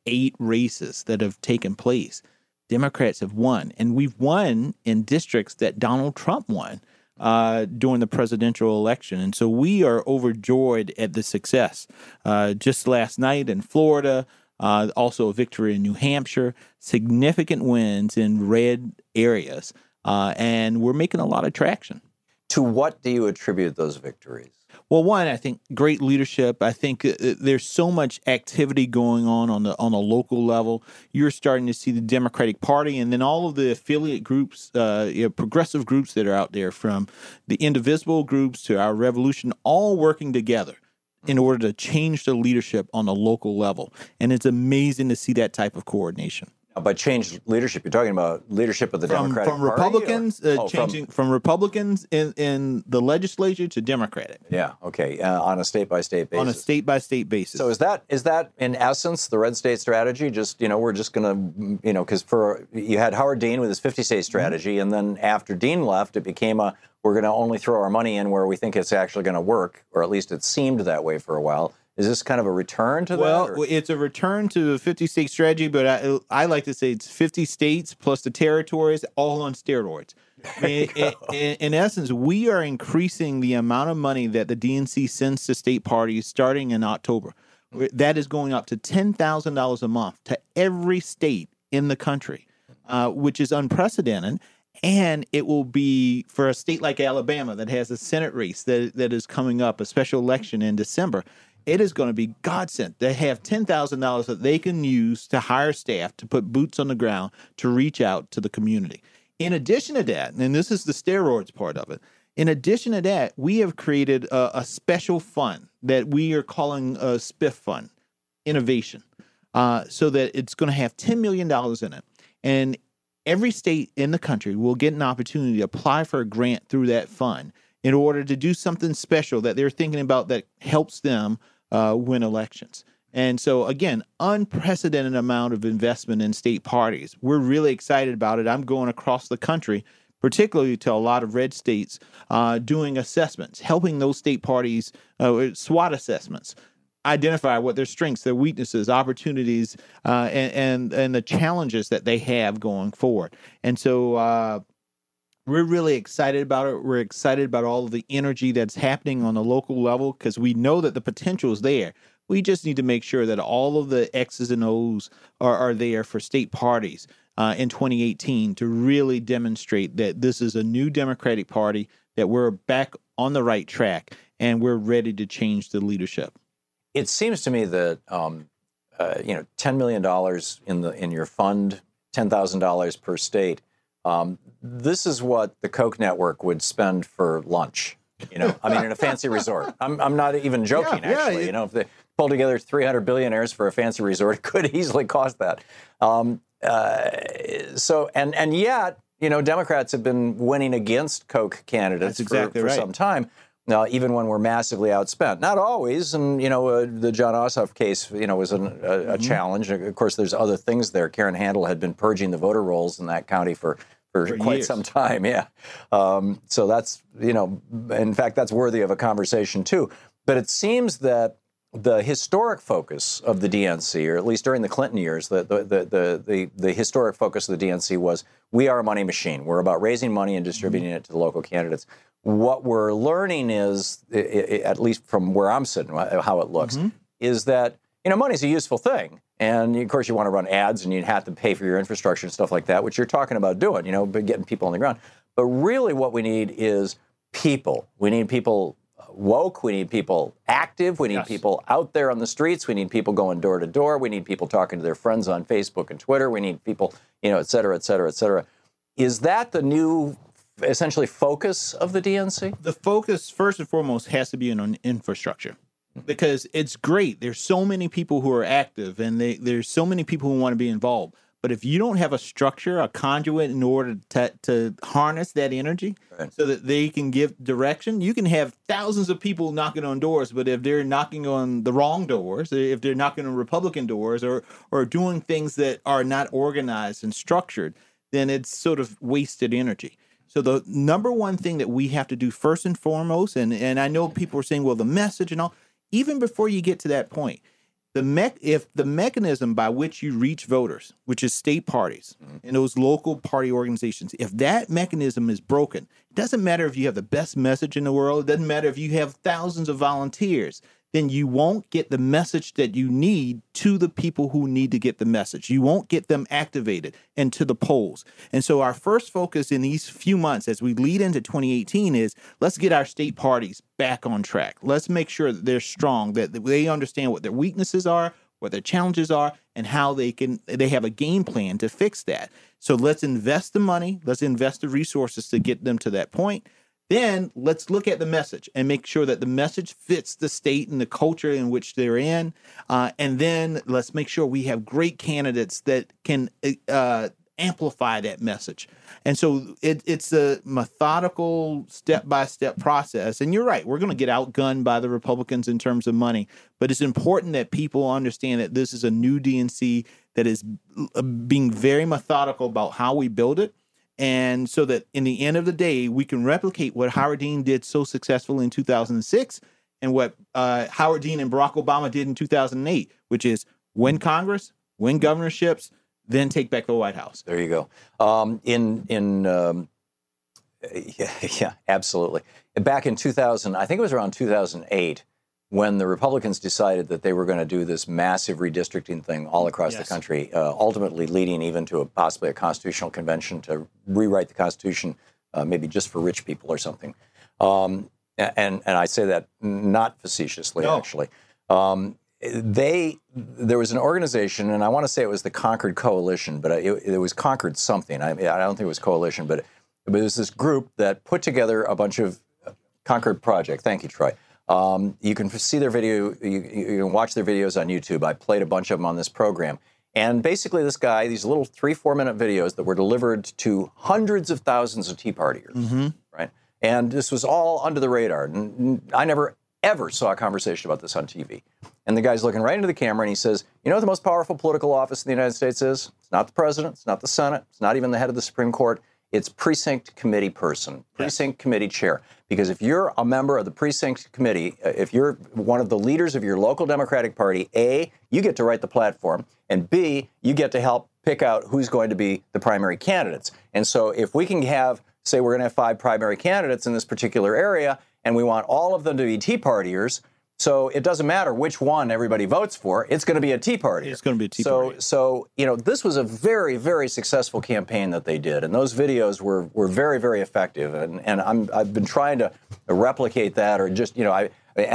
8 races that have taken place, Democrats have won. And we've won in districts that Donald Trump won during the presidential election. And so we are overjoyed at the success. Just last night in Florida, also a victory in New Hampshire, significant wins in red areas. And we're making a lot of traction. To what do you attribute those victories? Well, one, I think great leadership. I think there's so much activity going on a local level. You're starting to see the Democratic Party and then all of the affiliate groups, progressive groups that are out there, from the Indivisible groups to Our Revolution, all working together in order to change the leadership on a local level. And it's amazing to see that type of coordination. By change leadership, you're talking about leadership of the Democratic Party? Republicans, changing from Republicans in the legislature to Democratic. Yeah, okay, on a state-by-state basis. On a state-by-state basis. So is that in essence the red state strategy? Just, we're just going to, because you had Howard Dean with his 50-state strategy, and then after Dean left, it became we're going to only throw our money in where we think it's actually going to work, or at least it seemed that way for a while. Is this kind of a return to that? Well, it's a return to the 50-state strategy, but I like to say it's 50 states plus the territories, all on steroids. In essence, we are increasing the amount of money that the DNC sends to state parties starting in October. That is going up to $10,000 a month to every state in the country, which is unprecedented. And it will be for a state like Alabama that has a Senate race that is coming up, a special election in December. It is going to be godsend. They have $10,000 that they can use to hire staff, to put boots on the ground, to reach out to the community. In addition to that, and this is the steroids part of it, in addition to that, we have created a special fund that we are calling a SPIF fund, innovation, so that it's going to have $10 million in it. And every state in the country will get an opportunity to apply for a grant through that fund in order to do something special that they're thinking about that helps them win elections. And so, again, unprecedented amount of investment in state parties. We're really excited about it. I'm going across the country, particularly to a lot of red states, doing assessments, helping those state parties, SWOT assessments, identify what their strengths, their weaknesses, opportunities, and the challenges that they have going forward. And so we're really excited about it. We're excited about all of the energy that's happening on the local level because we know that the potential is there. We just need to make sure that all of the X's and O's are there for state parties in 2018 to really demonstrate that this is a new Democratic Party, that we're back on the right track, and we're ready to change the leadership. It seems to me that $10 million in your fund, $10,000 per state. This is what the Koch network would spend for lunch. In a fancy resort. I'm not even joking. Actually, if they pull together 300 billionaires for a fancy resort, it could easily cost that. Yet, Democrats have been winning against Koch candidates for some time. Now, even when we're massively outspent, not always, and the John Ossoff case, was a challenge. Of course, there's other things there. Karen Handel had been purging the voter rolls in that county for quite years. Some time, yeah. So that's in fact, that's worthy of a conversation too. But it seems that the historic focus of the DNC, or at least during the Clinton years, the historic focus of the DNC was, we are a money machine. We're about raising money and distributing it to the local candidates. What we're learning is, at least from where I'm sitting, how it looks, is that, money's a useful thing. And, of course, you want to run ads and you have to pay for your infrastructure and stuff like that, which you're talking about doing, but getting people on the ground. But really what we need is people. We need people woke. We need people active. We need people out there on the streets. We need people going door to door. We need people talking to their friends on Facebook and Twitter. We need people, et cetera, et cetera, et cetera. Is that the new, essentially, focus of the DNC? The focus, first and foremost, has to be on infrastructure. Because it's great. There's so many people who are active, and there's so many people who want to be involved. But if you don't have a structure, a conduit in order to harness that energy so that they can give direction, you can have thousands of people knocking on doors. But if they're knocking on the wrong doors, if they're knocking on Republican doors or doing things that are not organized and structured, then it's sort of wasted energy. So the number one thing that we have to do first and foremost, and I know people are saying, well, the message and all, even before you get to that point, if the mechanism by which you reach voters, which is state parties and those local party organizations, if that mechanism is broken, it doesn't matter if you have the best message in the world. It doesn't matter if you have thousands of volunteers. Then you won't get the message that you need to the people who need to get the message. You won't get them activated and to the polls. And so our first focus in these few months as we lead into 2018 is let's get our state parties back on track. Let's make sure that they're strong, that they understand what their weaknesses are, what their challenges are, and how they have a game plan to fix that. So let's invest the money, let's invest the resources to get them to that point. Then let's look at the message and make sure that the message fits the state and the culture in which they're in. And then let's make sure we have great candidates that can amplify that message. And so it's a methodical step-by-step process. And you're right, we're going to get outgunned by the Republicans in terms of money. But it's important that people understand that this is a new DNC that is being very methodical about how we build it. And so that in the end of the day, we can replicate what Howard Dean did so successfully in 2006 and what Howard Dean and Barack Obama did in 2008, which is win Congress, win governorships, then take back the White House. There you go. Yeah, absolutely. Back in 2000, I think it was around 2008, when the Republicans decided that they were going to do this massive redistricting thing all across the country, ultimately leading even to possibly a constitutional convention to rewrite the Constitution, maybe just for rich people or something. And I say that not facetiously, actually. There was an organization, and I want to say it was the Concord Coalition, but it was Concord something. I don't think it was Coalition, but it was this group that put together a bunch of Concord Project. Thank you, Troy. You can see their video. You can watch their videos on YouTube. I played a bunch of them on this program. And basically this guy, these little 3-4 minute videos that were delivered to hundreds of thousands of Tea Partiers, right? And this was all under the radar. I never, ever saw a conversation about this on TV. And the guy's looking right into the camera and he says, you know what the most powerful political office in the United States is? It's not the president. It's not the Senate. It's not even the head of the Supreme Court. It's precinct committee person, precinct committee chair. Because if you're a member of the precinct committee, if you're one of the leaders of your local Democratic Party, A, you get to write the platform, and B, you get to help pick out who's going to be the primary candidates. And so if we can have, say we're going to have 5 primary candidates in this particular area, and we want all of them to be Tea Partiers, so it doesn't matter which one everybody votes for. It's going to be a Tea Party. It's going to be a Tea Party. So this was a very, very successful campaign that they did, and those videos were very, very effective. And I've been trying to replicate that, or just I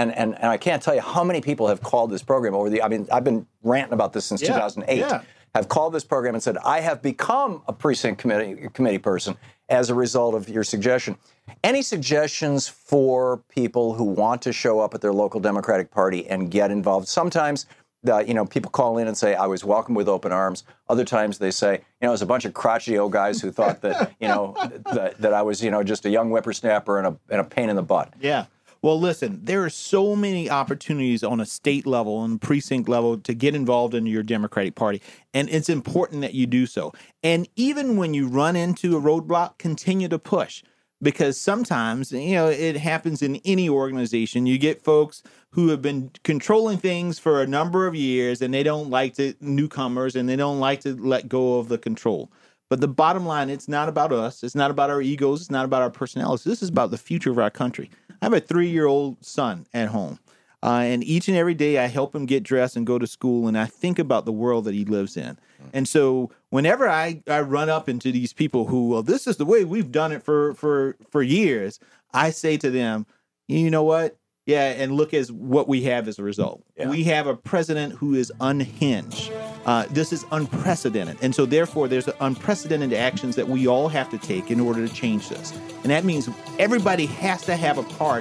can't tell you how many people have called this program over the. I mean, I've been ranting about this since 2008. Yeah. Have called this program and said, I have become a precinct committee person as a result of your suggestion. Any suggestions for people who want to show up at their local Democratic Party and get involved? Sometimes, people call in and say, I was welcomed with open arms. Other times they say, it was a bunch of crotchety old guys who thought that, that I was, just a young whippersnapper and a pain in the butt. Yeah. Well, listen, there are so many opportunities on a state level and precinct level to get involved in your Democratic Party, and it's important that you do so. And even when you run into a roadblock, continue to push, because sometimes, it happens in any organization. You get folks who have been controlling things for a number of years, and they don't like newcomers, and they don't like to let go of the control. But the bottom line, it's not about us. It's not about our egos. It's not about our personalities. This is about the future of our country. I have a 3-year-old son at home, and each and every day I help him get dressed and go to school, and I think about the world that he lives in. And so whenever I run up into these people who, well, this is the way we've done it for years, I say to them, you know what? Yeah, and look at what we have as a result. Yeah. We have a president who is unhinged. This is unprecedented. And so therefore, there's unprecedented actions that we all have to take in order to change this. And that means everybody has to have a part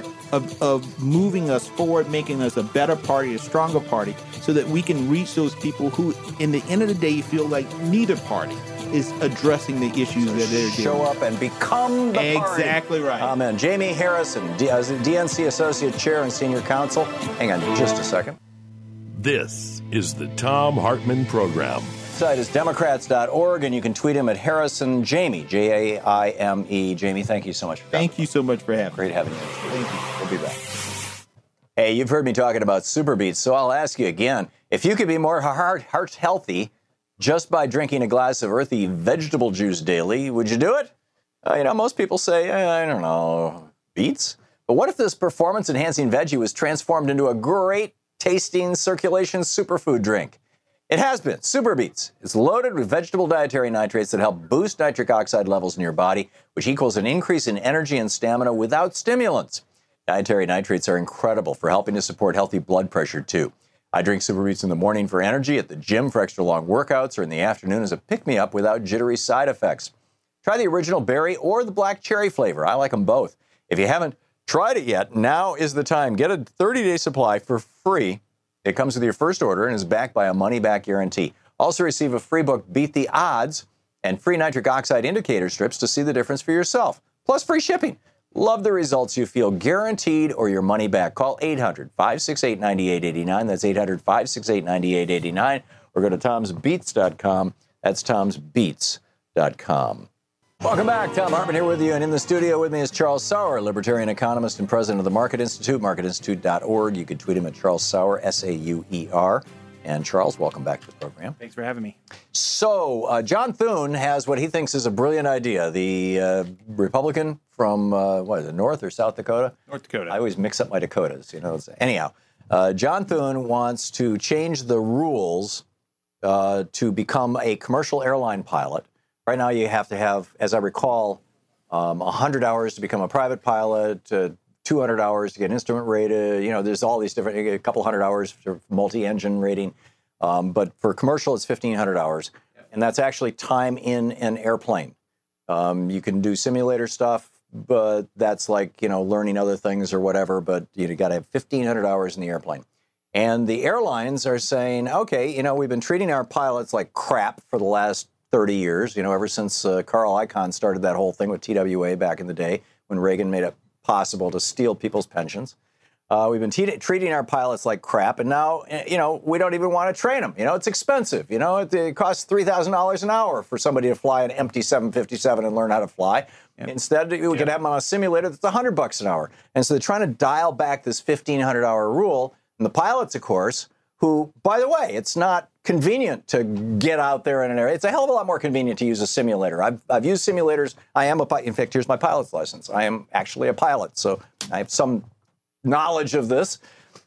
of moving us forward, making us a better party, a stronger party, so that we can reach those people who, in the end of the day, feel like neither party is addressing the issues that they're dealing with. Show up and become the party. Exactly right. Amen. Jamie Harrison, DNC Associate Chair and Senior Counsel. Hang on just a second. This is the Thom Hartmann Program. Site is Democrats.org, and you can tweet him at Harrison Jamie, Jaime. Jamie, thank you so much. Thank you so much for having me. Great having you. Thank you. We'll be back. Hey, you've heard me talking about Super Beets, so I'll ask you again. If you could be more heart healthy just by drinking a glass of earthy vegetable juice daily, would you do it? Most people say, I don't know, beets? But what if this performance-enhancing veggie was transformed into a great-tasting circulation superfood drink? It has been. Super Beets. It's loaded with vegetable dietary nitrates that help boost nitric oxide levels in your body, which equals an increase in energy and stamina without stimulants. Dietary nitrates are incredible for helping to support healthy blood pressure, too. I drink Super Beets in the morning for energy, at the gym for extra long workouts, or in the afternoon as a pick-me-up without jittery side effects. Try the original berry or the black cherry flavor. I like them both. If you haven't tried it yet, now is the time. Get a 30-day supply for free. It comes with your first order and is backed by a money-back guarantee. Also receive a free book, Beat the Odds, and free nitric oxide indicator strips to see the difference for yourself. Plus free shipping. Love the results you feel, guaranteed, or your money back. Call 800-568-9889. That's 800-568-9889. Or go to tomsbeats.com. That's tomsbeats.com. Welcome back. Thom Hartmann here with you. And in the studio with me is Charles Sauer, libertarian economist and president of the Market Institute, marketinstitute.org. You can tweet him at Charles Sauer, S-A-U-E-R. And Charles, welcome back to the program. Thanks for having me. So, John Thune has what he thinks is a brilliant idea. The Republican from, North or South Dakota? North Dakota. I always mix up my Dakotas, Anyhow, John Thune wants to change the rules to become a commercial airline pilot. Right now, you have to have, as I recall, 100 hours to become a private pilot, 200 hours to get instrument rated. There's all these different, a couple hundred hours for multi-engine rating. But for commercial, it's 1,500 hours. And that's actually time in an airplane. You can do simulator stuff, but that's like, learning other things or whatever. But you got to have 1,500 hours in the airplane. And the airlines are saying, okay, we've been treating our pilots like crap for the last 30 years, ever since Carl Icahn started that whole thing with TWA back in the day when Reagan made it possible to steal people's pensions. We've been treating our pilots like crap, and now, we don't even want to train them. It's expensive. It costs $3,000 an hour for somebody to fly an empty 757 and learn how to fly. Yep. Instead, we could have them on a simulator that's $100 an hour. And so they're trying to dial back this 1,500-hour rule. And the pilots, of course, who, by the way, it's not convenient to get out there in an area. It's a hell of a lot more convenient to use a simulator. I've used simulators. In fact, here's my pilot's license. I am actually a pilot, so I have some knowledge of this.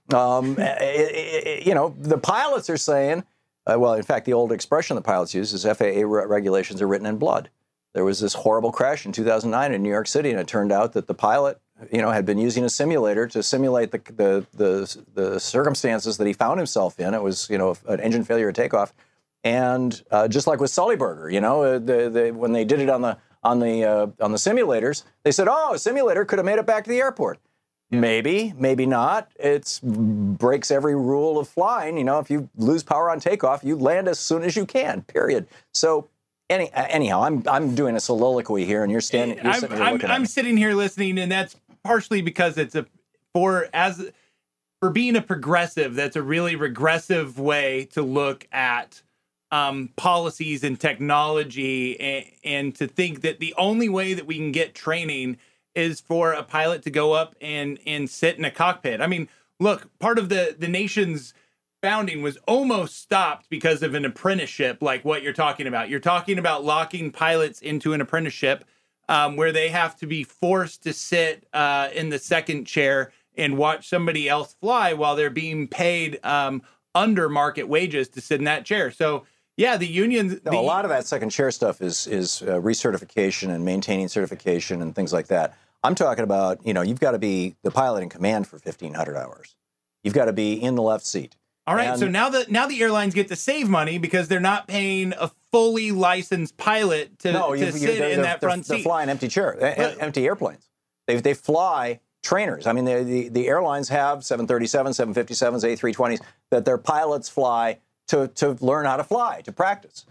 The pilots are saying, in fact, the old expression the pilots use is FAA regulations are written in blood. There was this horrible crash in 2009 in New York City, and it turned out that the pilot, had been using a simulator to simulate the circumstances that he found himself in. It was, an engine failure at takeoff, and just like with Sully Burger, when they did it on the simulators, they said, "Oh, a simulator could have made it back to the airport." Maybe, maybe not. It breaks every rule of flying. If you lose power on takeoff, you land as soon as you can. Period. So. Anyhow, I'm doing a soliloquy here, and you're sitting here looking at me. I'm sitting here listening, and that's partially because it's for being a progressive. That's a really regressive way to look at policies and technology, and to think that the only way that we can get training is for a pilot to go up and sit in a cockpit. I mean, look, part of the nation's founding was almost stopped because of an apprenticeship like what you're talking about. You're talking about locking pilots into an apprenticeship where they have to be forced to sit in the second chair and watch somebody else fly while they're being paid under market wages to sit in that chair. So, yeah, the unions... a lot of that second chair stuff is recertification and maintaining certification and things like that. I'm talking about, you've got to be the pilot in command for 1,500 hours. You've got to be in the left seat. All right, so now the airlines get to save money because they're not paying a fully licensed pilot to sit in that front seat. They're flying empty airplanes. They fly trainers. I mean, the airlines have 737s, 757s, A320s that their pilots fly to learn how to fly, to practice.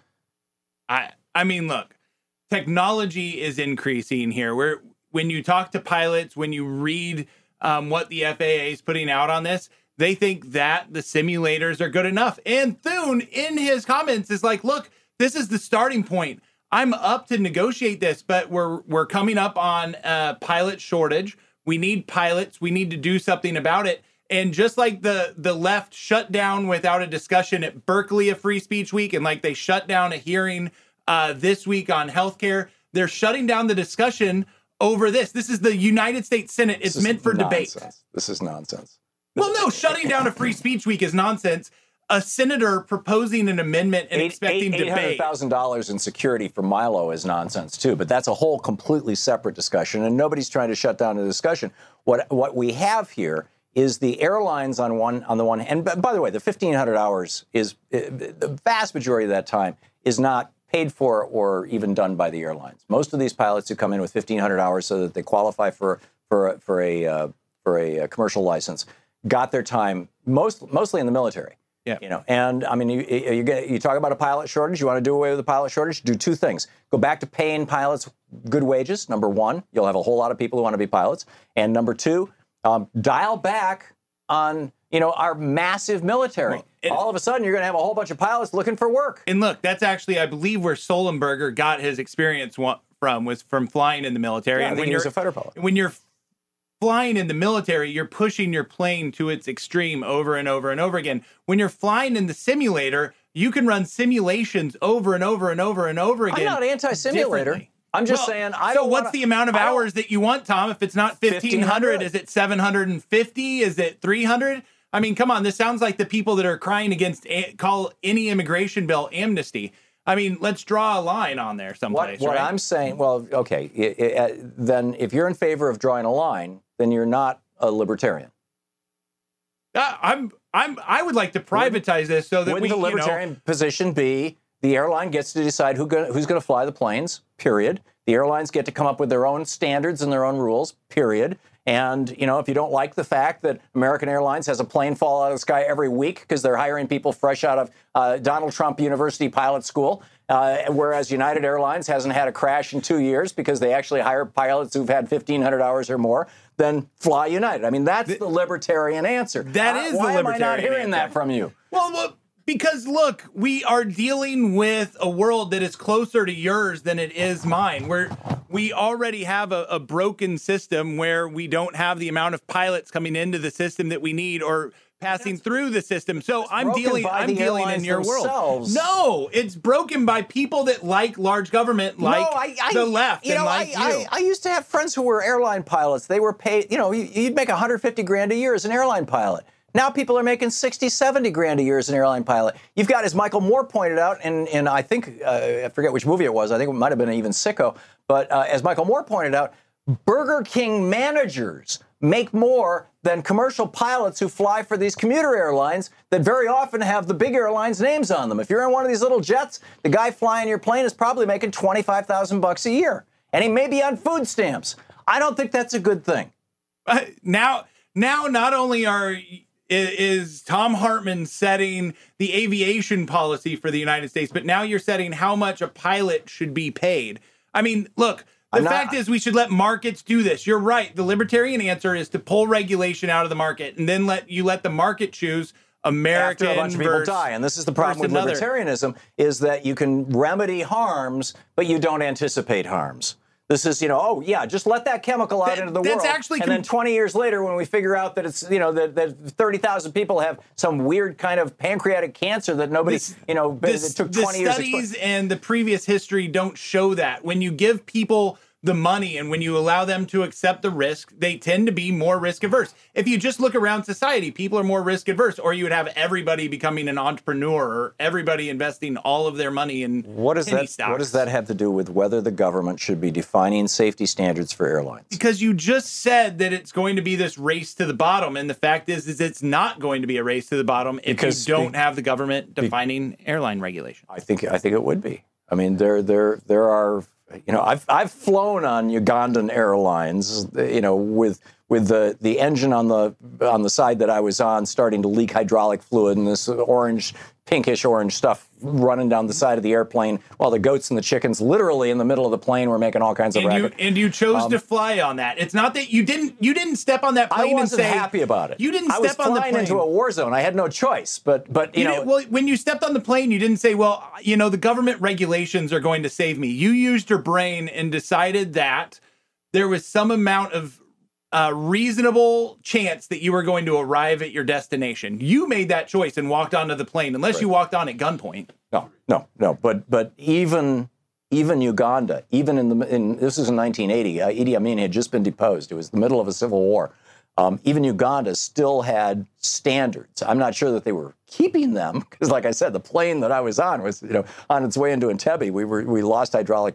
I mean, look, technology is increasing here. When you talk to pilots, when you read what the FAA is putting out on this, they think that the simulators are good enough. And Thune, in his comments, is like, look, this is the starting point. I'm up to negotiate this, but we're coming up on a pilot shortage. We need pilots. We need to do something about it. And just like the left shut down without a discussion at Berkeley, a free speech week, and like they shut down a hearing this week on healthcare, they're shutting down the discussion over this. This is the United States Senate. It's meant for debate. This is nonsense. Well, no, shutting down a free speech week is nonsense. A senator proposing an amendment and expecting debate. $800,000 in security for Milo is nonsense too, but that's a whole completely separate discussion, and nobody's trying to shut down the discussion. What we have here is the airlines on the one hand, and by the way, the 1,500 hours is the vast majority of that time is not paid for or even done by the airlines. Most of these pilots who come in with 1,500 hours so that they qualify for a commercial license got their time mostly in the military. Yeah. And I mean, you talk about a pilot shortage. You want to do away with the pilot shortage? Do two things. Go back to paying pilots good wages. Number one, you'll have a whole lot of people who want to be pilots. And number two, dial back on, our massive military. All of a sudden, you're going to have a whole bunch of pilots looking for work. And look, that's actually, I believe, where Sullenberger got his experience was from flying in the military. Yeah, and I think he was a fighter pilot. When you're flying in the military, you're pushing your plane to its extreme over and over and over again. When you're flying in the simulator, you can run simulations over and over and over and over again. I'm not anti-simulator. I'm just saying, what's the amount of hours that you want, Tom? If it's not 1,500, is it 750? Is it 300? I mean, come on. This sounds like the people that are crying against call any immigration bill amnesty. I mean, let's draw a line on there someplace. What right? I'm saying, well, okay, then if you're in favor of drawing a line, then you're not a libertarian. I would like to privatize this so that Wouldn't the libertarian position be the airline gets to decide who's going to fly the planes, period. The airlines get to come up with their own standards and their own rules, period. And, if you don't like the fact that American Airlines has a plane fall out of the sky every week because they're hiring people fresh out of Donald Trump University Pilot School, whereas United Airlines hasn't had a crash in 2 years because they actually hire pilots who've had 1,500 hours or more, then fly United. I mean, that's the libertarian answer. That is the libertarian libertarian Why am I not hearing answer. that from you? Well, because look, we are dealing with a world that is closer to yours than it is mine. We already have a broken system where we don't have the amount of pilots coming into the system that we need or passing through the system. So I'm dealing in your world. No, it's broken by people that like large government, like the left, and like you. I used to have friends who were airline pilots. They were paid, you'd make $150,000 a year as an airline pilot. Now people are making $60,000-$70,000 a year as an airline pilot. You've got, as Michael Moore pointed out, in I think, I forget which movie it was. I think it might have been even Sicko. But as Michael Moore pointed out, Burger King managers make more than commercial pilots who fly for these commuter airlines that very often have the big airlines' names on them. If you're in one of these little jets, the guy flying your plane is probably making $25,000 a year. And he may be on food stamps. I don't think that's a good thing. Now, not only is Tom Hartman setting the aviation policy for the United States, but now you're setting how much a pilot should be paid. I mean, look, the fact is we should let markets do this. You're right. The libertarian answer is to pull regulation out of the market and then let the market choose American after a bunch of people die. And this is the problem with libertarianism, is that you can remedy harms, but you don't anticipate harms. This is, just let that chemical out into the world. And then 20 years later, when we figure out that it's, that 30,000 people have some weird kind of pancreatic cancer that nobody, it took 20 years. The studies and the previous history don't show that. When you give people the money and when you allow them to accept the risk, they tend to be more risk averse. If you just look around society, people are more risk adverse, or you would have everybody becoming an entrepreneur or everybody investing all of their money in penny stocks. What does that have to do with whether the government should be defining safety standards for airlines? Because you just said that it's going to be this race to the bottom, and the fact is it's not going to be a race to the bottom if you don't have the government defining airline regulation. I think it would be. I mean, there are. I've flown on Ugandan Airlines, with the engine on the side that I was on starting to leak hydraulic fluid and this pinkish orange stuff running down the side of the airplane while the goats and the chickens literally in the middle of the plane were making all kinds of racket. And you chose to fly on that. It's not that you didn't step on that plane and say... I wasn't happy about it. You didn't step on the plane. I was flying into a war zone. I had no choice. But well, when you stepped on the plane, you didn't say, well, the government regulations are going to save me. You used your brain and decided that there was some amount of reasonable chance that you were going to arrive at your destination. You made that choice and walked onto the plane, unless you walked on at gunpoint. No. But even Uganda, this is in 1980. Idi Amin had just been deposed. It was the middle of a civil war. Even Uganda still had standards. I'm not sure that they were keeping them because, like I said, the plane that I was on was, on its way into Entebbe. We lost hydraulic.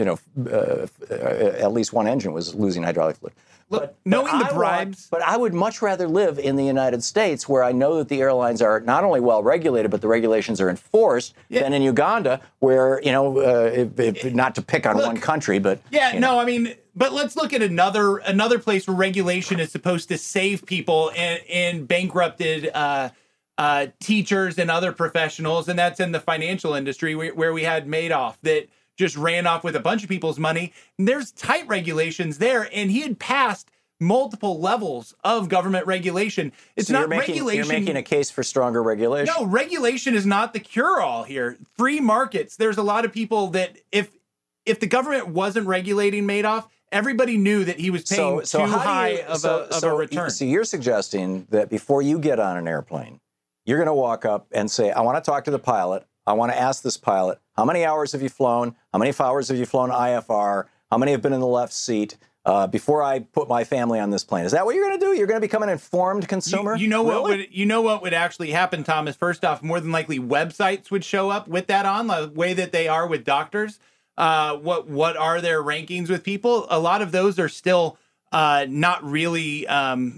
At least one engine was losing hydraulic fluid. Look, knowing the bribes. But I would much rather live in the United States where I know that the airlines are not only well regulated, but the regulations are enforced, than in Uganda where, not to pick on one country, but. But let's look at another place where regulation is supposed to save people and bankrupted teachers and other professionals, and that's in the financial industry where we had Madoff that just ran off with a bunch of people's money. And there's tight regulations there, and he had passed multiple levels of government regulation. It's not regulation. You're making a case for stronger regulation. No, regulation is not the cure-all here. Free markets. There's a lot of people that if the government wasn't regulating Madoff, everybody knew that he was paying too high of a return. So you're suggesting that before you get on an airplane, you're going to walk up and say, I want to talk to the pilot. I want to ask this pilot, how many hours have you flown? How many hours have you flown IFR? How many have been in the left seat before I put my family on this plane? Is that what you're going to do? You're going to become an informed consumer? What would actually happen, Thomas? First off, more than likely websites would show up with that on the way that they are with doctors. What are their rankings with people? A lot of those are still not really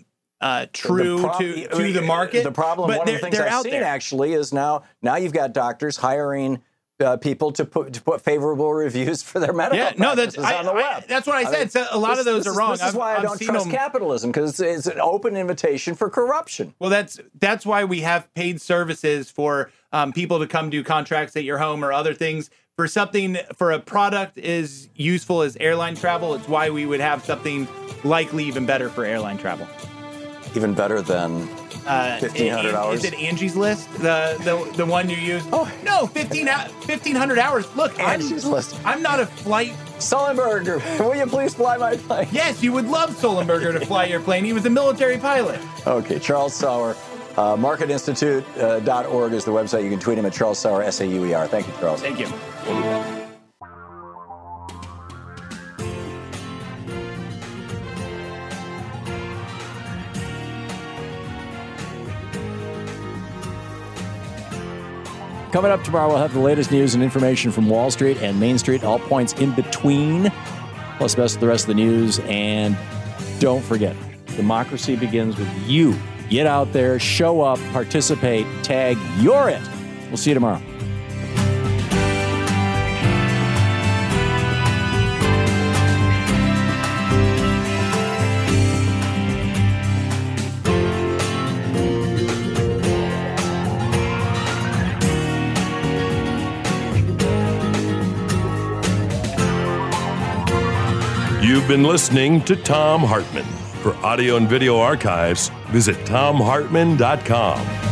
true to the market. The problem, one of the things I've seen actually is now you've got doctors hiring people to put favorable reviews for their medical practices on the web. That's what I said. So a lot of those are wrong. This is why I don't trust capitalism, because it's an open invitation for corruption. Well, that's why we have paid services for people to come do contracts at your home or other things. For a product as useful as airline travel, it's why we would have something likely even better for airline travel. Even better than 1,500 hours? Is it Angie's List, the one you use? Oh no, 1,500 hours. Look, Angie's List. I'm not a flight. Sullenberger, will you please fly my plane? Yes, you would love Sullenberger to fly your plane. He was a military pilot. Okay, Charles Sauer. Marketinstitute.org is the website. You can tweet him at Charles Sauer, S-A-U-E-R. Thank you, Charles. Thank you. Coming up tomorrow, we'll have the latest news and information from Wall Street and Main Street, all points in between, plus the rest of the news. And don't forget, democracy begins with you. Get out there, show up, participate, tag, you're it. We'll see you tomorrow. You've been listening to Thom Hartmann. For audio and video archives, visit thomhartmann.com.